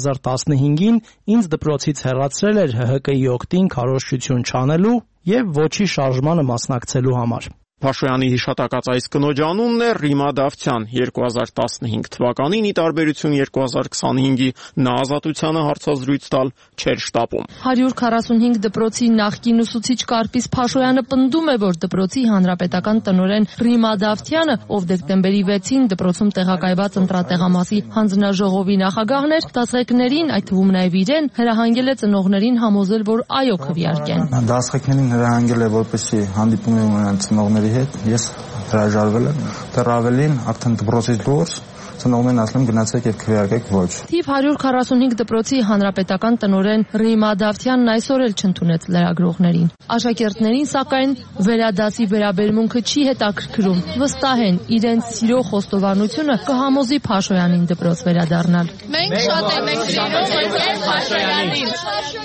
2015-ին ինձ դպրոցից հեռացրել էր ՀՀԿ-ի օգտին քարոզչություն չանելու եւ ոչի շարժմանը մասնակցելու համար։ Փաշոյանի հիշատակած այս կնոջ անունն է Ռիմա Դավթյան։ 2015 թվականին, ի տարբերություն 2025-ի, նա ազատությանը հարցազրույց տալ չէր շտապում։ 145 դպրոցի նախկին ուսուցիչ Կարպիս Փաշոյանը պնդում է, որ դպրոցի հանրապետական տնօրեն Ռիմա Դավթյանը, ով դեկտեմբերի 6-ին դպրոցում տեղակայված ընտրատեղամասի հանձնաժողովի նախագահն էր, դասղեկներին, այդ թվում նաև իրեն, հրահանգել է ծնողներին համոզել, որ այո քվեարկեն։ Դասղեկներին հրահանգել է, որպեսզի հանդիպում ունենան ծնողների հետ, ես հրաժարվել եմ, դեռ ավելին արդեն դպրոցից դուրս ծնողներն ասում են գնացեք եւ քվեարկեք ոչ։ Թիվ 145 դպրոցի հանրապետական տնօրեն Ռիմա Դավթյանն այսօր էլ չընդունեց լրագրողներին։ Աշակերտներին սակայն վերադասի վերաբերմունքը չի հետաքրքրում, վստահ են իրենց սիրո խոստովանությունը կհամոզի Փաշոյանին դպրոց վերադառնալ։ Մենք շատ ենք սիրում Փաշոյանին։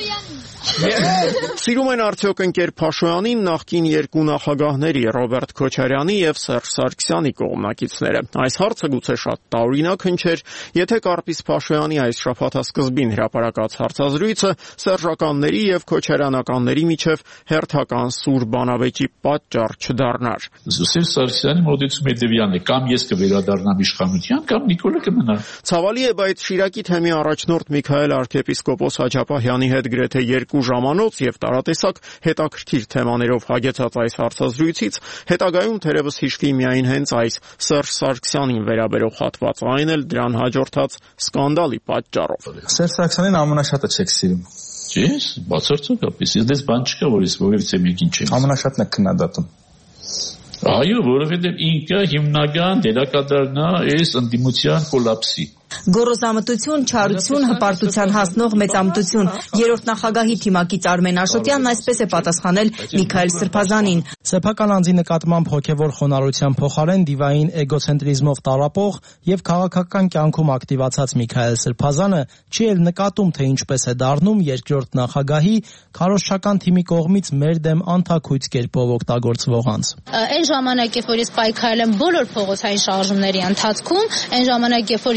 Սիրում են արդյոք ընկեր Փաշոյանին նախկին երկու նախագահների Ռոբերտ Քոչարյանի եւ Սերժ Սարգսյանի կողմնակիցները։ Այս հարցը գուցե շատ տարօրինակ հնչեր, եթե Կարպիս Փաշոյանի այս շաբաթասկզբին հրապարակած հարցազրույցը սերժականների եւ քոչարյանականների միջև հերթական սուր բանավեճի պատճառ չդառնար։ Սերժ Սարգսյանի մոտեցում հետևյալն է, կամ ես կվերադառնամ իշխանության, կամ Նիկոլը կմնա։ Ցավալի է, բայց Շիրակի թեմի առաջնորդ Միքայել arczepiskopos Հաջապահյանի հետ գրեթե 2 ժամանոց եւ տարատեսակ հետաքրքիր թեմաներով հագեցած այս հարցազրույցից հետագայում թերևս հիշվի միայն հենց այս Սերժ Սարգսյանին վերաբերող հատվածը, այն էլ դրան հաջորդած սկանդալի պատճառով։ Սերժ Սարգսյանին ամենաշատը չեք սիրում։ Չէ՞, բացարձակապես, ես բան չկա, որ ես որևիցե մեկին չեմ։ Ամենաշատն եք քննադատում։ Այո, որովհետև ինքը հիմնական դերակատարն է այս ընդդիմության կոլապսի։ Գոռոզամտություն, չարություն, հպարտության հասնող մեծամտություն։ Երրորդ նախագահի թիմակից Արմեն Աշոտյանն այսպես է պատասխանել Միքայել Սրբազանին։ Սեփական անձի նկատմամբ հոգևոր խոնարհության փոխարեն դիվային էգոցենտրիզմով տառապող եւ քաղաքական կյանքում ակտիվացած Միքայել Սրբազանը չի էլ նկատում, թե ինչպես է դառնում երկրորդ նախագահի քարոզչական թիմի կողմից մեր դեմ անթաքույց կերպով օգտագործվող անձ։ Այն ժամանակ, երբ որ ես պայքարել եմ բոլոր փողոցային շարժումների ընթացքում, այն ժամանակ, երբ որ ես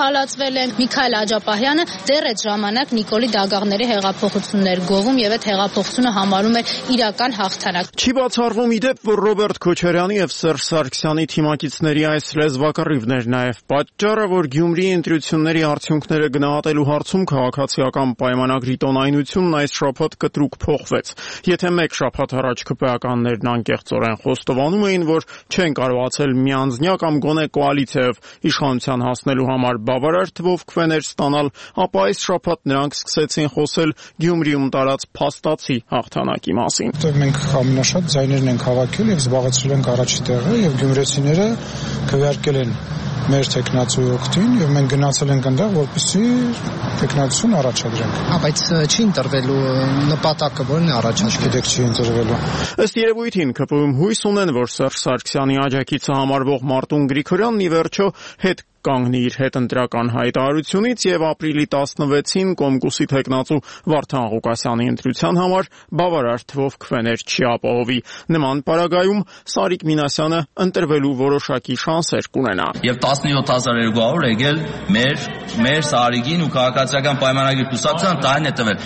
հալածվել է։ Միքայել Աջապահյանը դեռ այդ ժամանակ Նիկոլի Դագաղների հեղափոխություններ գովում եւ այդ հեղափոխությունը համարում էր իրական հաղթանակ։ Չի բացառվում ի դեպ, որ Ռոբերտ Քոչարյանի եւ Սերժ Սարգսյանի թիմակիցների այս լեզվակռիվն էր նաեւ պատճառը, որ Գյումրիի ընտրությունների արդյունքները գնահատելու հարցում քաղաքացիական պայմանագրի տոնայնությունն այս շաբաթ կտրուկ փոխվեց։ Եթե մեկ շաբաթ առաջ ԿՊԱ-ականներն անկեղծորեն խոստովանում էին, որ չեն կարողացել միանձնյա կամ գոնե կոալիցիայով իշխանության հասնելու համար բավարար թվով քվեներ ստանալ, ապա այս շաբաթ նրանք սկսեցին խոսել Գյումրիում տարած փաստացի հաղթանակի մասին։ Մենք ամենաշատ ձայներն ենք հավաքել եւ զբաղեցրել ենք առաջի տեղը եւ գյումրեցիները քվեարկել են մեր տեխնացուի օգտին եւ մենք գնացել ենք այնտեղ, որպեսզի տեխնացուն առաջադրենք։ Բայց չի ընտրվելու նպատակը որն է առաջ գիտեք չի ընտրվելու։ Ըստ երևույթին ԿՊ-ում հույս ունեն, որ Սերժ Սարգսյանի աջակիցը համարվող Մարտուն Գրիգորյանն ի վերջո հետ կանգնի իր հետընտրական հայտարարությունից եւ ապրիլի 16-ին Կոմկուսի տեխնացու Վարդան Ղուկասյանի ընտրության համար բավարար թվով քվեներ չի ապահովի։ Նման պարագայում Սարիկ Մինասյանը ընտրվելու որոշակի շանսեր կունենա։ Եվ 17200 եկել մեր Սարիկին ու քաղաքացիական պայմանագրի կուսակցության ցայն է տվել։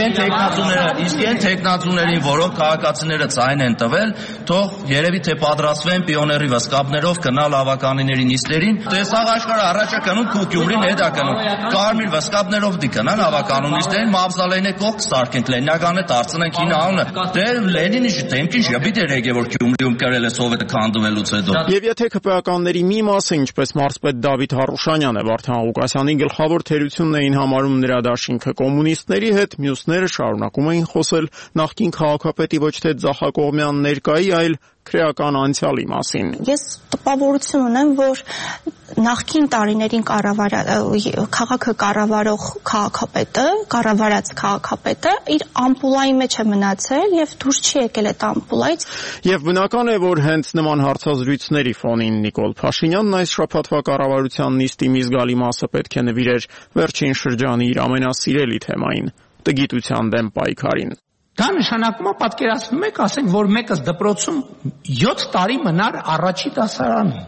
Իսկ այն տեխնացուներին, որոնք քաղաքացիները ցայն են տվել, թող երևի թե պատրաստվեն պիոների վասկապներով գնալ ավականիների նիստերին։ Տեսաղ աշխարհը առաջը կնում ու Գյումրին հետ է կնում։ Կարմիր վասկապներով դի կնան ավականունիստերին մավզալեյնը կողք սարքենք Լենինականը դարձնենք հին անունը։ Դե Լենինի դեմքին ժպիտ էր եկել, որ Գյումրիում կրել է սովետը քանդվելուց հետո։ Եվ եթե ԿՊԱ-ականների մի մասը, ինչպես մարզպետ Դավիթ Հարուշանյանը Վարդան Ղուկասյանի գլխավոր թերությունն էին համարում նրա դաշինքը կոմունիստների հետ, մյուսները շարունակում էին խոսել նախկին քաղաքապետի ոչ թե ձախակողմյան ներկայի, այլ քրեական անցյալի մասին։ Ես տպավորություն ունեմ, որ նախկին տարիներին քաղաքը կառավարող կառավարած քաղաքապետը իր ամպուլայի մեջ է մնացել եւ դուրս չի եկել այդ ամպուլայից։ Եվ բնական է, որ հենց նման հարցազրույցների ֆոնին Նիկոլ Փաշինյանն այս շաբաթվա կառավարության նիստի մի զգալի մասը պետք է նվիրեր վերջին շրջանի իր ամենասիրելի թեմային՝ տգիտության դեմ պայքարին։ Դա նշանակում է պատկերացնում եք, ասենք, որ մեկս դպրոցում 7 տարի մնար առաջի դասարանում։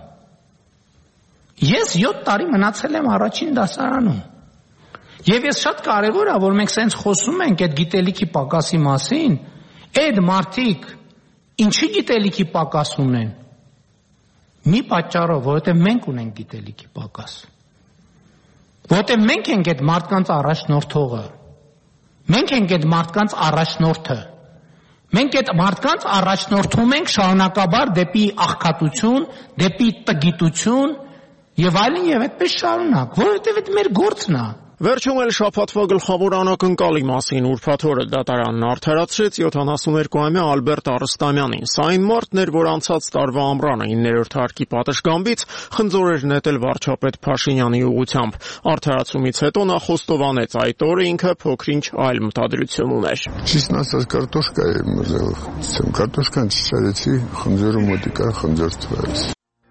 Ես 7 տարի մնացել եմ առաջին դասարանում։ Եվ ես շատ կարևոր է, որ մենք սենց խոսում ենք այդ գիտելիքի պակասի մասին, այդ մարդիկ ինչի գիտելիքի պակաս ունեն։ Մի պատճառով, որովհետև մենք ունենք գիտելիքի պակաս։ Որովհետև մենք ենք այդ մարդկանց առաջնորդողը։ Մենք ենք այդ մարդկանց առաջնորդը։ Մենք այդ մարդկանց առաջնորդում ենք շարունակաբար դեպի աղքատություն, դեպի տգիտություն եւ այլն եւ այդպես շարունակ, որովհետեւ այդ մեր գործն է։ Վերջում էլ շաբաթվա գլխավոր անակնկալի մասին ուրբաթ օրը դատարանն արդարացրեց 72-ամյա Ալբերտ Արստամյանին։ Սա այն մարդն էր, որ անցած տարվա ամռանը 9-րդ հարկի պատշգամբից խնձոր էր նետել վարչապետ Փաշինյանի ուղղությամբ։ Արդարացումից հետո նա խոստովանեց այդ օրը ինքը փոքրինչ այլ մտադրություն ուներ։ Ճիշտն ասած կարտոշկա եմ ուզել։ Կարտոշկան չշարեցի, խնձորը մոտիկա խնձոր թվալիս։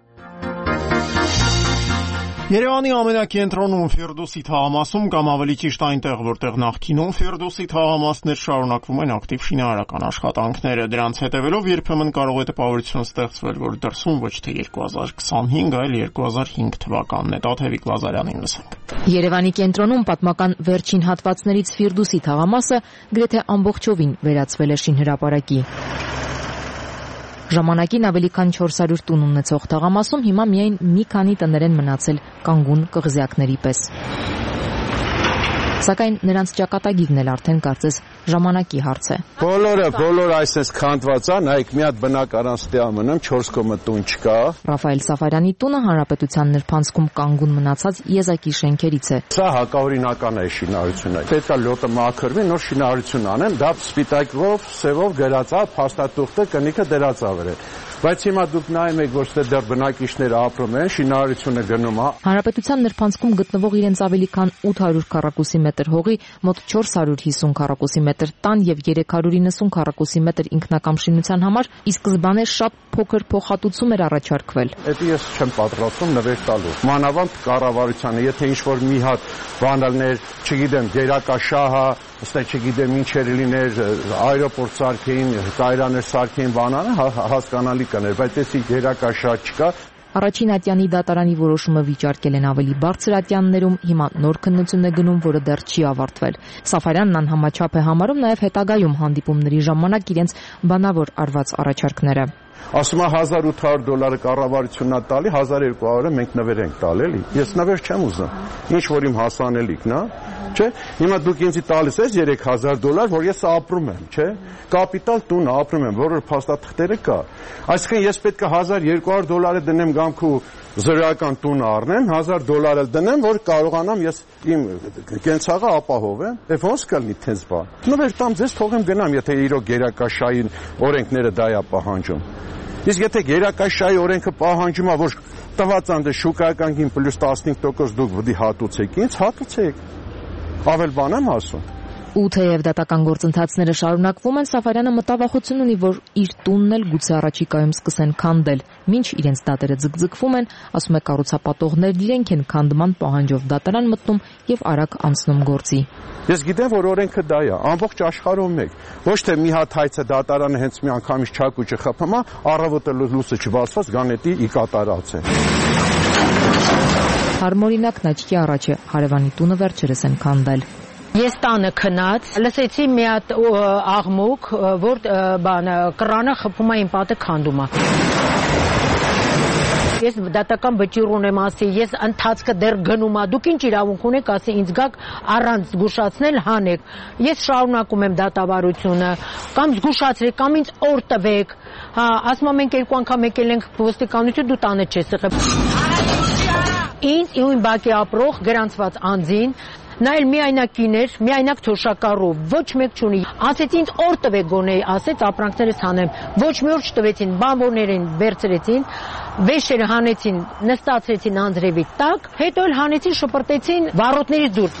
Երևանի ամենակենտրոնում Ֆիրդուսի թաղամասում կամ ավելի ճիշտ այնտեղ, որտեղ նախկինում Ֆիրդուսի թաղամասներ շարունակվում են ակտիվ շինարարական աշխատանքները։ Դրանց հետևելով երբեմն կարող է տպավորություն ստեղծվել, որ դրսում ոչ թե 2025, այլ 2005 թվականն է։ Տաթևիկ Լազարյանին լսենք։ Երևանի կենտրոնում պատմական վերջին հատվածներից Ֆիրդուսի թաղամասը գրեթե ամբողջովին վերածվել է շինհրապարակի։ Ժամանակին ավելի քան 400 տուն ունեցող թաղամասում հիմա միայն մի քանի տներ են մնացել կանգուն կղզյակների պես։ Սակայն նրանց ճակատագիրն էլ արդեն կարծես ժամանակի հարց է։ Բոլորը այսպես քանդված է, նայեք մի հատ բնակարան ստիա մնում 4 կոմը տուն չկա։ Ռաֆայել Սաֆարյանի տունը հանրապետության նրբանցքում կանգուն մնացած եզակի շենքերից է։ Սա հակաօրինական է շինարարությունը։ Պետք է լոտը մաքրվի, նոր շինարարություն անեն, դա սպիտակով, սևով գրած է, փաստաթուղթը կնիքը դրած է վրան։ Բայց հիմա դուք նայում եք, որ ստեղ դեռ բնակիչները ապրում են, շինարարությունը գնում է։ Հանրապետության նրբանցքում գտնվող իրենց ավելի քան 800 քառակուսի մետր հողի մոտ 450 քառակուսի մետր տան եւ 390 քառակուսի մետր ինքնակամ շինության համար ի սկզբանե շատ փոքր փոխհատուցում էր առաջարկվել։ Դա ես չեմ պատրաստվում նվեր տալու։ Մանավանդ կառավարությանը, եթե ինչ-որ մի հատ բանալներ, չգիտեմ, գերակաշահը, ըստ չգիտեմ ինչեր լիներ, այրոպորտ սարքեին, կայարաններ սարքեին բանանը հասկանալի կներ, բայց էսի գերակաշահ չկա։ Առաջին ատյանի դատարանի որոշումը վիճարկել են ավելի բարձր ատյաններում, հիմա նոր քննություն է գնում, որը դեռ չի ավարտվել։ Սաֆարյանն անհամաչափ է համարում նաև հետագայում հանդիպումների ժամանակ իրենց բանավոր արված առաջարկները։ Ասում է $1,800 կառավարությունն է տալի, 1,200-ը մենք նվեր ենք տալ, էլի։ Ես նվեր չեմ ուզում։ Ինչ որ իմ հասանելիքն է, չէ՞։ Հիմա դուք ինձ տալիս ես $3,000, որ ես ապրում եմ, չէ՞։ Կապիտալ տուն ապրում եմ, որը փաստաթղթերը կա։ Այսինքն ես պետք է $1,200 դնեմ գամքու զրոյական տունը առնեմ, $1,000 դնեմ, որ կարողանամ ես իմ կենցաղը ապահովեմ։ Եվ ոնց կլինի տես բան։ Նվեր տամ ձեզ թողեմ գնամ, եթե իրոք գերակաշային օրենքները դա է պահանջում։ Իսկ եթե գերակաշայի օրենքը պահանջում է, որ տված անդե շուկայական գին պլյուս 15% դուք վդի հատուցեք, ինձ հատուցեք։ Ավել բան եմ ասում։ Ու թեև դատական գործընթացները շարունակվում են, Սաֆարյանը մտավախություն ունի, որ իր տունն էլ գուցե առաջիկայում սկսեն քանդել։ Մինչ իրենց դատերը ձգձգվում են, ասում է, կառուցապատողներն իրենք են քանդման պահանջով դատարան մտնում եւ արագ անցնում գործի։ Ես գիտեմ, որ օրենքը դա է, ամբողջ աշխարհում մեկ։ Ոչ թե մի հատ հայցը դատարանը հենց մի անգամից չակուճը խփում է, առավոտը լույսը չբացված գանետի ի կատարած է։ Հարմօրինակն աչքի առաջ է, հարևանի տունը վերջերս են քանդել։ Ես տանը քնած, լսեցի մի հատ աղմուկ, որ կռանը խփում է, իմ պատը քանդում է։ Ես դատական վճիռ ունեմ, ասի, ես ընթացքը դեռ գնում է, դուք ինչ իրավունք ունեք, ասի, ինձ գաք առանց զգուշացնել հանեք։ Ես շարունակում եմ դատավարությունը, կամ զգուշացրեք, կամ ինձ օր տվեք։ Հա, ասում եմ, մենք 2 անգամ եկել ենք ոստիկանություն, դու տանը չես եղել։ Ինձ իմ բակի ապրող գրանցված անձին նա էլ միայնակ կին էր, միայնակ թոշակառու, ոչ մեկ չունի։ Ասեց ինձ օր տվեք գոնե, ասեց ապրանքներս հանեմ։ Ոչ մի օր չտվեցին, բանվորներին վերցրեցին, վեշերը հանեցին, նստացրեցին անձրևի տակ, հետո էլ հանեցին, շպրտեցին վառոդներից դուրս։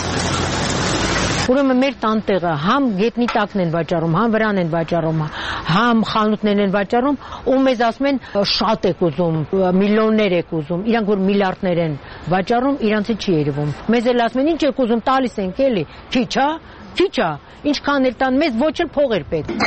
Ուրեմն մեր տանտեղը համ գետնի տակն են վաճառում, համ վրան են վաճառում, համ խանութներն են վաճառում, ու մեզ ասում են շատ եք ուզում, միլիոններ եք ուզում, իրանք որ միլիարդներ են վաճառում, իրանցի չի երևում։ Մեզ էլ ասում են ինչ եք ուզում, տալիս ենք էլի, քիչ է, ինչքան էլ տան, մեզ ոչ էլ փող էր պետք։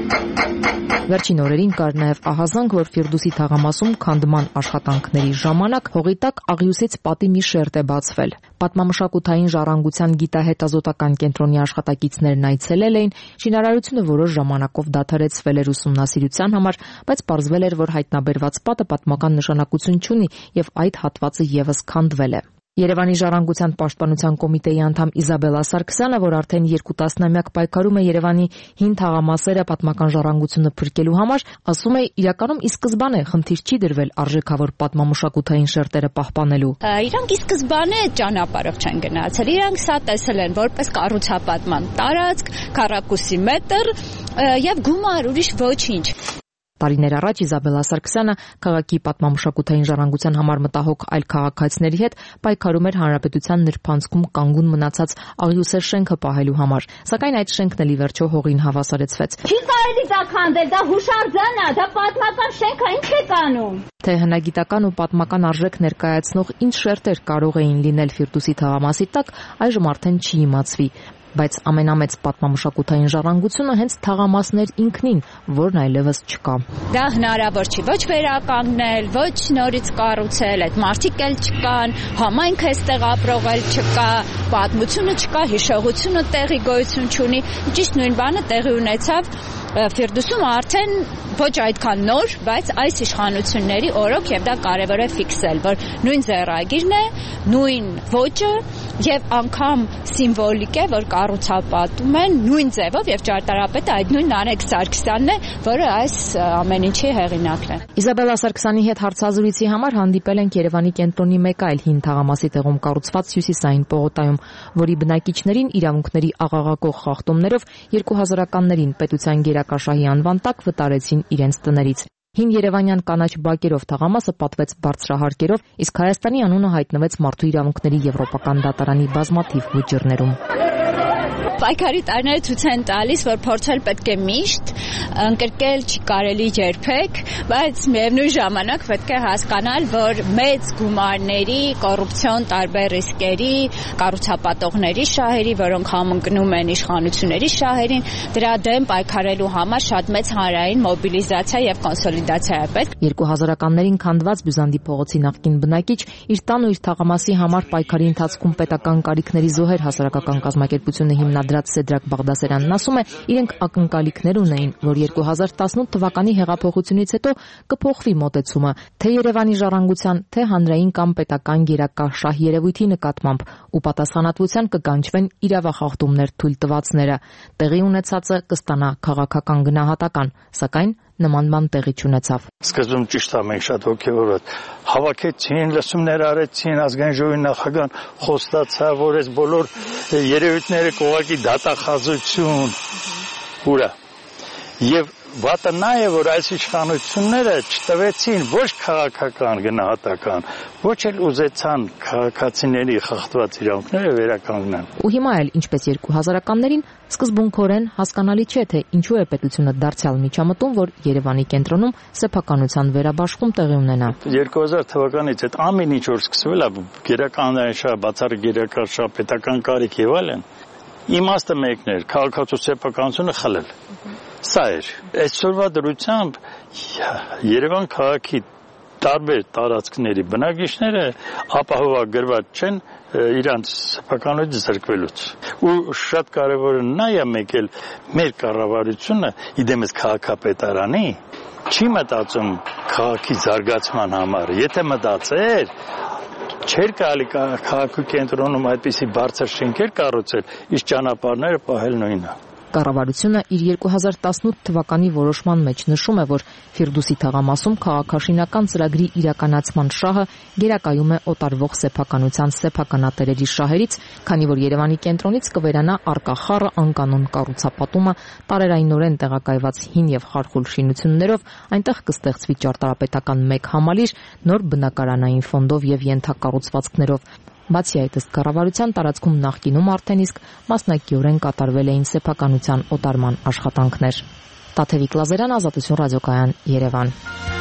Վերջին օրերին կար նաև ահազանգ, որ Ֆիրդուսի թաղամասում քանդման աշխատանքների ժամանակ հողի տակ աղյուսից պատի մի շերտ է բացվել։ Պատմամշակութային ժառանգության գիտահետազոտական կենտրոնի աշխատակիցներն այցելել էին, շինարարությունը որոշ ժամանակով դադարեցվել էր ուսումնասիրության համար, բայց պարզվել էր, որ հայտնաբերված պատը պատմական նշանակություն չունի եւ այդ հատվածը եւս քանդվել է։ Երևանի ժառանգության պաշտպանության կոմիտեի անդամ Իզաբելլա Սարգսյանը, որ արդեն 2 տասնամյակ պայքարում է Երևանի հին թաղամասերը պատմական ժառանգությունը փրկելու համար, ասում է, իրականում ի սկզբանե խնդիր չի դրվել արժեքավոր պատմամշակութային շերտերը պահպանելու։ Իրանք ի սկզբանե ճանապարհով չեն գնացել, իրանք սա տեսել են որպես կառուցապատման տարածք, քառակուսի մետր եւ գումար, ուրիշ ոչինչ։ Տարիներ առաջ Իզաբելլա Սարգսյանը քաղաքի պատմամշակութային ժառանգության համար մտահոգ այլ քաղաքացիների հետ պայքարում էր հանրապետության նրբանցքում կանգուն մնացած Աղյուսեր շենքը պահելու համար, սակայն այդ շենքն էլի վերջո հողին հավասարեցվեց։ Չի կարելի դա քանդել, դա հուշարձան է, դա պատմական շենք է, ինչ եք անում։ Թե հնագիտական ու պատմական արժեք ներկայացնող ինչ շերտեր կարող էին լինել Ֆիրդուսի թաղամասի տակ, այժմ արդեն չի իմացվի։ Բայց ամենամեծ պատմամշակութային ժառանգությունը հենց թաղամասներ ինքնին, որն այլևս չկա։ Դա հնարավոր չի ոչ վերականգնել, ոչ նորից կառուցել, այդ մարդիկ էլ չկան, համայնքը այստեղ ապրող էլ չկա, պատմությունը չկա, հիշողությունը տեղի գոյություն չունի։ Ճիշտ նույն բանը տեղի ունեցավ Ֆիրդուսում արդեն ոչ այդքան նոր, բայց այս իշխանությունների օրոք եւ դա կարեւոր է ֆիքսել, որ նույն ձեռագիրն է, նույն ոճը եւ անգամ սիմվոլիկ է, որ կառուցապատում են նույն ձևով եւ ճարտարապետը այդ նույն Նարեկ Սարգսյանն է, որը այս ամեն ինչի հեղինակն է։ Իզաբելլա Սարգսյանի հետ հարցազրույցի համար հանդիպել ենք Երևանի կենտրոնի մեկ այլ հին թաղամասի տեղում կառուցված Հյուսիսային պողոտայում, որի բնակիչներին իրավունքների աղաղակող խախտումներով 2000-ականներին պետության գերակաշահի անվան տակ վտարեցին իրենց տներից։ Հին երևանյան կանաչ բակերով թաղամասը պատվեց բարձրահարկերով, իսկ Հայաստանի անունը հայտնվեց Մարդու իրավունքների եվրոպական դատարանի բազմաթիվ վճիռներում։ Պայքարի տարիները ցույց են տալիս, որ փորձել պետք է միշտ, ընկրկել չի կարելի երբեք, բայց միևնույն ժամանակ պետք է հասկանալ, որ մեծ գումարների, կոռուպցիոն տարբեր ռիսկերի, կառուցապատողների շահերի, որոնք համընկնում են իշխանությունների շահերին, դրա դեմ պայքարելու համար շատ մեծ հանրային մոբիլիզացիա եւ կոնսոլիդացիա է պետք։ 2000-ականներին քանդված Բյուզանդի փողոցի նախկին բնակիչ իր տան ու իր թաղամասի համար պայքարի ընթացքում պետական կարիքների զոհեր հասարակական կազմակերպությունը հիմնադրած Սեդրակ Բաղդասարյանն ասում է, իրենք ակնկալիքներ ունեին, որ 2018 թվականի հեղափոխությունից հետո կփոխվի մոտեցումը թե Երևանի ժառանգության, թե հանրային կամ պետական գերակա շահ երևույթի նկատմամբ ու պատասխանատվության կգանչվեն իրավախախտումներ թույլ տվածները։ Տեղի ունեցածը կստանա քաղաքական գնահատական, սակայն նման բան տեղի չունեցավ։ Սկզբում ճիշտ է, մենք շատ ոգևորված հավաքեցին, լսումներ արեցին, ազգային ժողովի նախագահան խոստացավ, որ այս բոլոր երևույթները կողակի դատախազություն ուրա։ Եվ վատը նա է, որ այս իշխանությունները չտվեցին ոչ քաղաքական գնահատական, ոչ էլ ուզեցան քաղաքացիների խախտված իրավունքները վերականգնան։ Ու հիմա էլ, ինչպես 2000-ականներին, սկզբունքորեն հասկանալի չէ, թե ինչու է պետությունը դարձյալ միջամտում, որ Երևանի կենտրոնում սեփականության վերաբաշխում տեղի ունենա։ 2000 թվականից այդ ամեն ինչ որ սկսվել է, գերականային շահ, բացառիկ գերական շահ, պետական կարիք եւ այլն, իմաստը մեկն էր, քաղաքացու սեփականությունը խլել։ Սա էր։ Այսօրվա դրությամբ Երևան քաղաքի տարբեր տարածքների բնակիչները ապահովագրված չեն իրանց սեփականությունից զրկվելուց։ Ու շատ կարևորը նա է մեկ էլ մեր կառավարությունը իդեմս քաղաքապետարանի չի մտածում քաղաքի զարգացման համար։ Եթե մտածեր, չէր կարելի քաղաքի կենտրոնում այդպիսի բարձր շենքեր կառուցել, իսկ ճանապարհները պահել նույնը։ Կառավարությունը իր 2018 թվականի որոշման մեջ նշում է, որ Ֆիրդուսի թաղամասում քաղաքաշինական ծրագրի իրականացման շահը գերակայում է օտարվող սեփականության սեփականատերերի շահերից, քանի որ Երևանի կենտրոնից կվերանա առկա խառը անկանոն կառուցապատումը, տարերայնորեն տեղակայված հին եւ խարխուլ շինություններով, այնտեղ կստեղծվի ճարտարապետական մեկ համալիր, նոր բնակարանային ֆոնդով եւ ենթակառուցվածքներով։ Բացի այդ, ըստ կառավարության տարածքում նախկինում արդեն իսկ մասնակիորեն կատարվել էին սեփականության օտարման աշխատանքներ։ Տաթևիկ Լազարյան, Ազատություն ռադիոկայան, Երևան։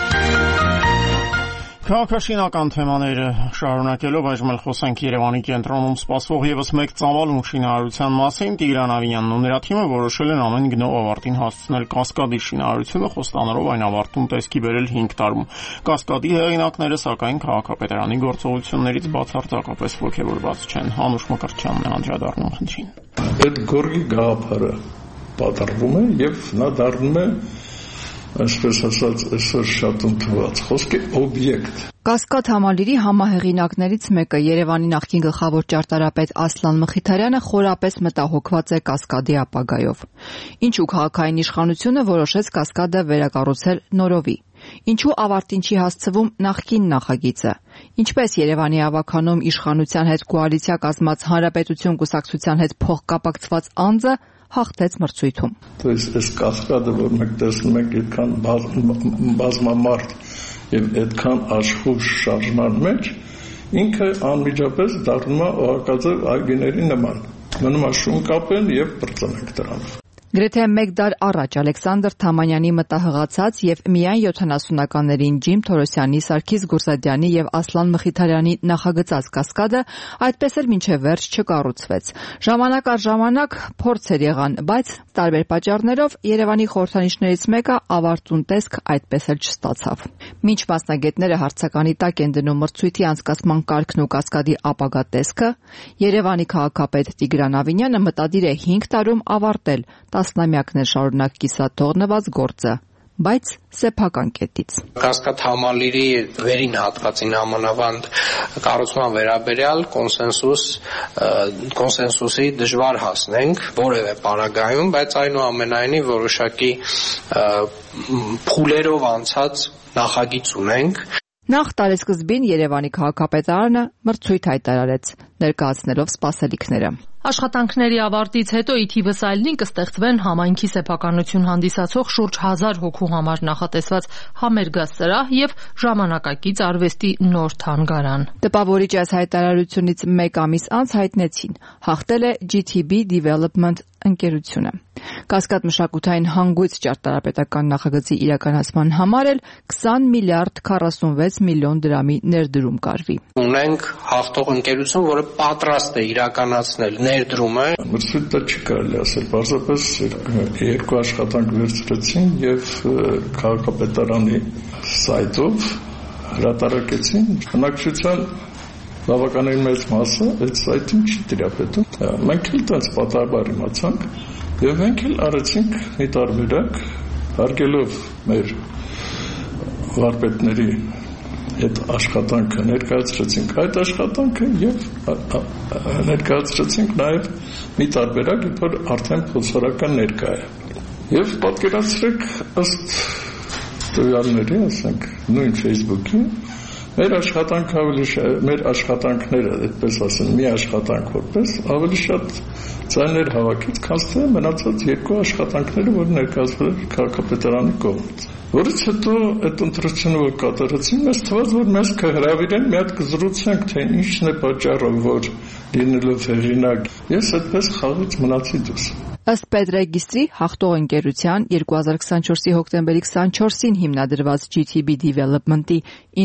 Քաղաքաշինական թեմաները շարունակելով այժմ էլ խոսենք Երևանի կենտրոնում սպասվող եւս մեկ ծավալուն շինարարության մասին։ Տիգրան Ավինյանն ու նրա թիմը որոշել են ամեն գնով ավարտին հասցնել Կասկադի շինարարությունը, խոստանալով այն ավարտում տեսքի բերել 5 տարում։ Կասկադի հեղինակները, սակայն, քաղաքապետարանի գործողություններից բացարձակապես ոգևորված չեն։ Հանուշ Մկրտչյանն է անդրադառնում խնդրին։ Այդ գորգի գաղափարը պատրվում է եւ նա դառնում է, այսպես ասած, այսօր շատ ընդունված խոսքի օբյեկտ։ Կասկադ համալիրի համահեղինակներից մեկը Երևանի նախկին գլխավոր ճարտարապետ Ասլան Մխիթարյանը խորապես մտահոգված է Կասկադի ապագայով։ Ինչու քաղաքային իշխանությունը որոշեց Կասկադը վերակառուցել նորովի։ Ինչու ավարտին չի հասցվում նախկին նախագիծը։ Ինչպես Երևանի ավականում իշխանության հետ կոալիցիա կազմած Հանրապետություն կուսակցության հետ փոխկապակցված անձը հաղթեց մրցույթում։ Այս Կասկադը, որ մենք տեսնում ենք, այդքան բազմամարդ եւ այդքան աշխուժ շարժման մեջ, ինքը անմիջապես դառնում է օղակաձև այգիների նման։ Մնում է շուն կապեն եւ բրծանենք դրանով։ Գրեթե մեկ դար առաջ Ալեքսանդր Թամանյանի մտահղացած եւ միայն 70-ականներին Ջիմ Թորոսյանի, Սարգիս Գուրզադյանի եւ Ասլան Մխիթարյանի նախագծած Կասկադը այդպես էլ մինչեւ վերջ չկառուցվեց։ Ժամանակ առ ժամանակ փորձեր եղան, բայց տարբեր պատճառներով Երևանի խորհրդանիշներից մեկը ավարտուն տեսք այդպես էլ չստացավ։ Մինչ մասնագետները հարցականի տակ են դնում մրցույթի անցկացման կարգն ու Կասկադի ապագա տեսքը, Երևանի քաղաքապետ Տիգրան Ավինյանը մտադիր է 5 տարում ավարտել տասնամյակներ շարունակ կիսաթողնված գործը, բայց սեփական կետից։ Կասկադ համալիրի վերին հատվածին համանավանդ կառուցման վերաբերյալ կոնսենսուսի դժվար հասնենք որևէ պարագայում, բայց այնուամենայնիվ որոշակի փուլերով անցած նախագիծ ունենք։ Նախ տարեսկզբին Երևանի քաղաքապետարանը մրցույթ հայտարարեց։ ներկայացնելով սպասելիքները։ Աշխատանքների ավարտից հետո ի թիվս այլնին կստեղծվեն համայնքի սեփականություն հանդիսացող շուրջ 1000 հոգու համար նախատեսված համերգասրահ եւ ժամանակակից արվեստի նոր թանգարան։ Տպավորիչ այս հայտարարությունից մեկ ամիս անց հայտնեցին, հաղթել է GTB Development ընկերությունը։ Կասկադ մշակութային հանգույց ճարտարապետական նախագծի իրականացման համար էլ 20 միլիարդ 46 միլիոն դրամի ներդրում կարվի։ Ունենք հաղթող ընկերություն, որը պատրաստ է իրականացնել ներդրումը։ Մրցույթը չի կարելի ասել, պարզապես երկու աշխատանք վերցրեցին եւ քաղաքապետարանի սայթով հրատարակեցին։ Բնակչության բավականին մեծ մասը այդ սայթին չի տիրապետում։ Մենք էլ տենց պատահաբար իմացանք եւ մենք էլ արեցինք մի տարբերակ, հարգելով մեր վարպետների այդ աշխատանքը, ներկայացրեցինք այդ աշխատանքը եւ ներկայացրեցինք նաեւ մի տարբերակ, որ արդեն փորձարական ներկա է։ Եվ պատկերացրեք ըստ տվյալների, ասենք, նույն Facebook-ի մեր աշխատանքները, այդպես ասեն, մի աշխատանք որպես ավելի շատ ձայներ հավաքեց, քան թե մնացած երկու աշխատանքները, որ ներկայացվել էր քաղաքապետարանի կողմից։ Որից հետո այդ ընտրությունը որ կատարեցին, մեզ թվաց, որ մեզ կհրավիրեն, մի հատ կզրուցենք, թե ինչն է պատճառը, որ լինելով հեղինակ, ես այդպես խաղից մնացի դուրս։ Ըստ Պետրեգիստրի հաղթող ընկերության 2024-ի հոկտեմբերի 24-ին հիմնադրված GTB Development-ի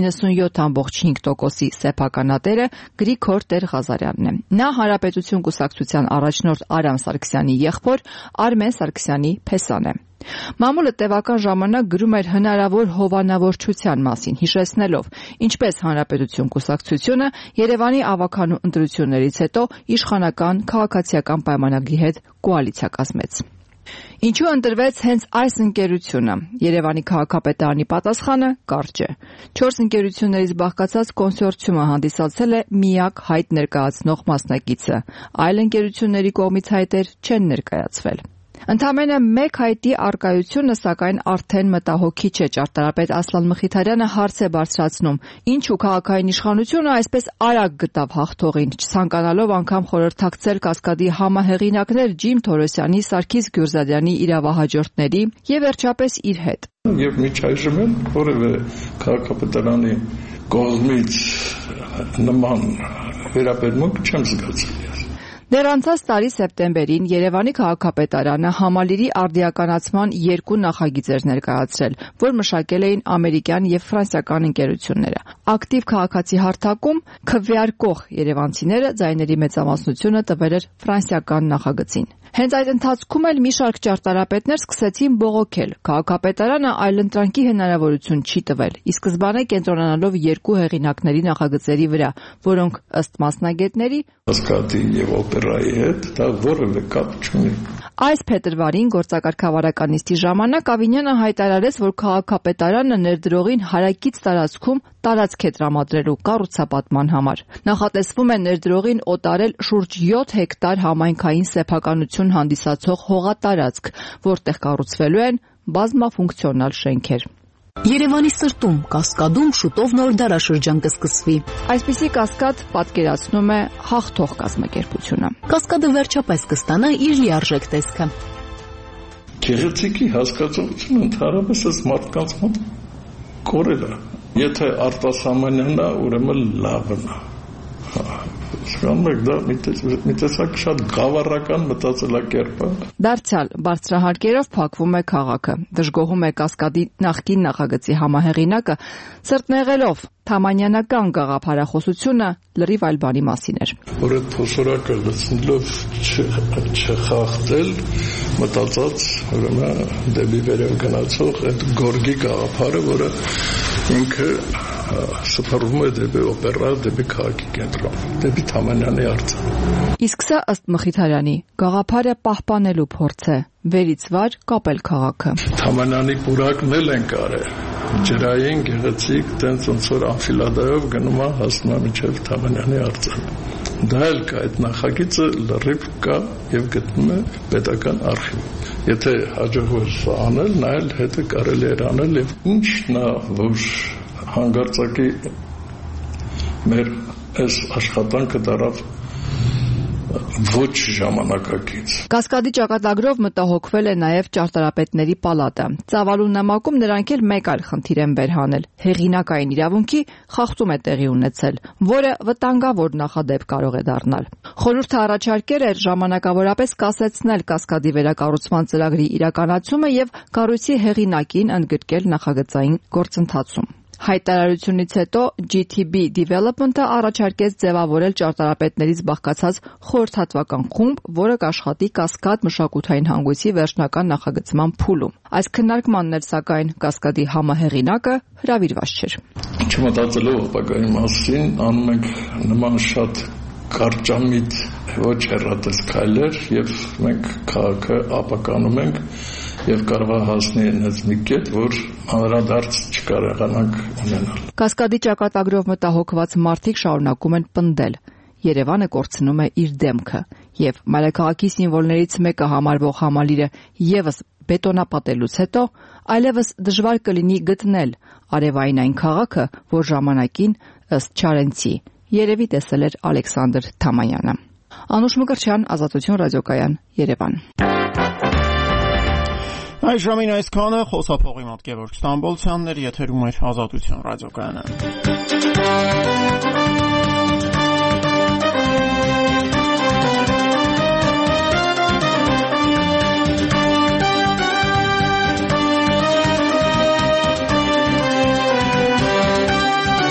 97.5%-ի սեփականատերը Գրիգոր Տեր-Ղազարյանն է։ Նա Հանրապետություն կուսակցության առաջնորդ Արամ Սարգսյանի եղբոր Արմեն Սարգսյանի փեսան է։ Մամուլը տևական ժամանակ գրում էր հնարավոր հովանավորչության մասին, հիշեցնելով, ինչպես Հանրապետություն կուսակցությունը Երևանի ավագանու ընտրություններից հետո իշխանական քաղաքացիական պայմանագրի հետ կոալիցիա կազմեց։ Ինչու ընտրվեց հենց այս ընկերությունը։ Երևանի քաղաքապետարանի պատասխանը կարճ է։ 4 ընկերություններից բաղկացած կոնսորցիումը հանդիսացել է միակ հայտ ներկայացնող մասնակիցը։ Այլ ընկերությունների կողմից հայտեր չեն ներկայացվել։ Ընդամենը մեկ հայտի արկայությունը, սակայն արդեն մտահոգիչ է։ Ճարտարապետ Ասլան Մխիթարյանը հարց է բարձրացնում. ինչու քաղաքային իշխանությունը այսպես արագ գտավ հաղթողին, չցանկանալով անգամ խորհրդակցել Կասկադի համահեղինակներ Ջիմ Թորոսյանի, Սարգիս Գյուրզադյանի իրավահաջորդների եւ վերջապես իր հետ։ Եվ միջայժմ էլ որևէ քաղաքապետարանի կողմից նման վերաբերմունք չեմ զգացել։ Դեռ անցած տարի սեպտեմբերին Երևանի քաղաքապետարանը համալիրի արդիականացման 2 նախագիծ էր ներկայացրել, որ մշակել էին ամերիկյան եւ ֆրանսիական ընկերությունները։ Ակտիվ քաղաքացի հարթակում քվեարկող երևանցիները ձայների մեծամասնությունը տվել էր ֆրանսիական նախագծին։ Հենց այդ ընթացքում էլ մի շարք ճարտարապետներ սկսեցին բողոքել։ Քաղաքապետարանը այլընտրանքի հնարավորություն չի տվել, ի սկզբանե կենտրոնանալով 2 հեղինակների նախագծերի վրա, որոնք ըստ մասնագետների Կասկադի եւ օպերայի հետ դա որևէ կապ չունի։ Այս փետրվարին գործակարգավարական նիստի ժամանակ Ավինյանը հայտարարեց, որ քաղաքապետարանը ներդրողին հարակից տարածքում տարածք է տրամադրելու կառուցապատման համար։ Նախատեսվում է ներդրողին օտարել շուրջ 7 հեկտար համայնքային սեփականություն հանդիսացող հողատարածք, որտեղ կառուցվելու են բազմաֆունկցիոնալ շենքեր։ Երևանի սրտում, Կասկադում շուտով նոր դարաշրջան կսկսվի։ Այսպիսի Կասկադ պատկերացնում է հաղթող կազմակերպությունը։ Կասկադը վերջապես կստանա իր լիարժեք տեսքը։ Գեղեցիկի հասկացությունը ընդհանրապես այս մարդկանց մոտ կորել է։ Եթե արտասահմանյան է, ուրեմն լավն է։ Սկանում դա մի տեսակ շատ գավառական մտածելակերպ է։ Դարձյալ բարձրահարկերով փակվում է քաղաքը։ Դժգոհում է Կասկադի նախկին նախագծի համահեղինակը, սրտնեղելով թամանյանական գաղափարախոսությունը լրիվ այլ բանի մասին էր։ Որ այդ փոսորակը լցնելով չխախտել, մտածած ուրեմն դեպի վերև գնացող այդ գորգի գաղափարը, որը ինքը սփռվում է դեպի օպերա, դեպի քաղաքի կենտրոն, դեպի Թամանյանի արձան։ Իսկ սա ըստ Մխիթարյանի գաղափարը պահպանելու փորձ է, վերից վար կապել քաղաքը։ Թամանյանի պուրակն էլ են կարել, ջրային, գեղեցիկ, տենց ոնց որ անֆիլադայով գնում է հասնում է մինչև Թամանյանի արձան։ Դա էլ կա, այդ նախագիծը լրիվ կա եւ գտնում է պետական արխիվում։ Եթե հաջողվեր սա անել, նա էլ հետը կարելի էր անել եւ ինչն է, որ հանգարցակի մեր այս աշխատանքը դարավ ոչ ժամանակակից։ Կասկադի ճակատագրով մտահոգվել է նաև ճարտարապետների պալատը։ Ծավալու նամակում նրանք էլ մեկ այլ խնդիր են վեր հանել։ Հեղինակային իրավունքի խախտում է տեղի ունեցել, որը վտանգավոր նախադեպ կարող է դառնալ։ Խորհուրդը առաջարկել էր ժամանակավորապես կասեցնել Կասկադի վերակառուցման ծրագրի իրականացումը եւ կառույցի հեղինակին ընդգրկել նախագծային գործընթացում։ Հայտարարությունից հետո GTB Development-ը առաջարկեց ձևավորել ճարտարապետներից բաղկացած խորհրդատվական խումբ, որը կաշխատի Կասկադ մշակութային հանգույցի վերջնական նախագծման փուլում։ Այս քննարկմանն էլ սակայն Կասկադի համահեղինակը հրավիրված չէր։ Չմտածելով ապագայի մասին, անում ենք նման շատ կարճամիտ ոչ հեռատես քայլեր եւ մենք քաղաքը ապականում ենք եւ կարող է հասնել այնպես մի կետ, որ անդրադարձ չկարողանանք ունենալ։ Կասկադի ճակատագրով մտահոգված մարդիկ շարունակում են պնդել։ Երևանը կորցնում է իր դեմքը եւ մայրաքաղաքի սիմվոլներից մեկը համարվող համալիրը եւս բետոնապատելուց հետո այլևս դժվար կլինի գտնել արևային այն քաղաքը, որ ժամանակին ըստ Չարենցի երևի տեսել էր Ալեքսանդր Թամանյանը։ Անուշ Մկրտչյան, Ազատություն ռադիոկայան, Երևան։ Այս ժամին այսքանը, խոսափողի մոտ Գևորգ Ստամբոլցյանն էր, եթերում էր Ազատություն ռադիոկայանը։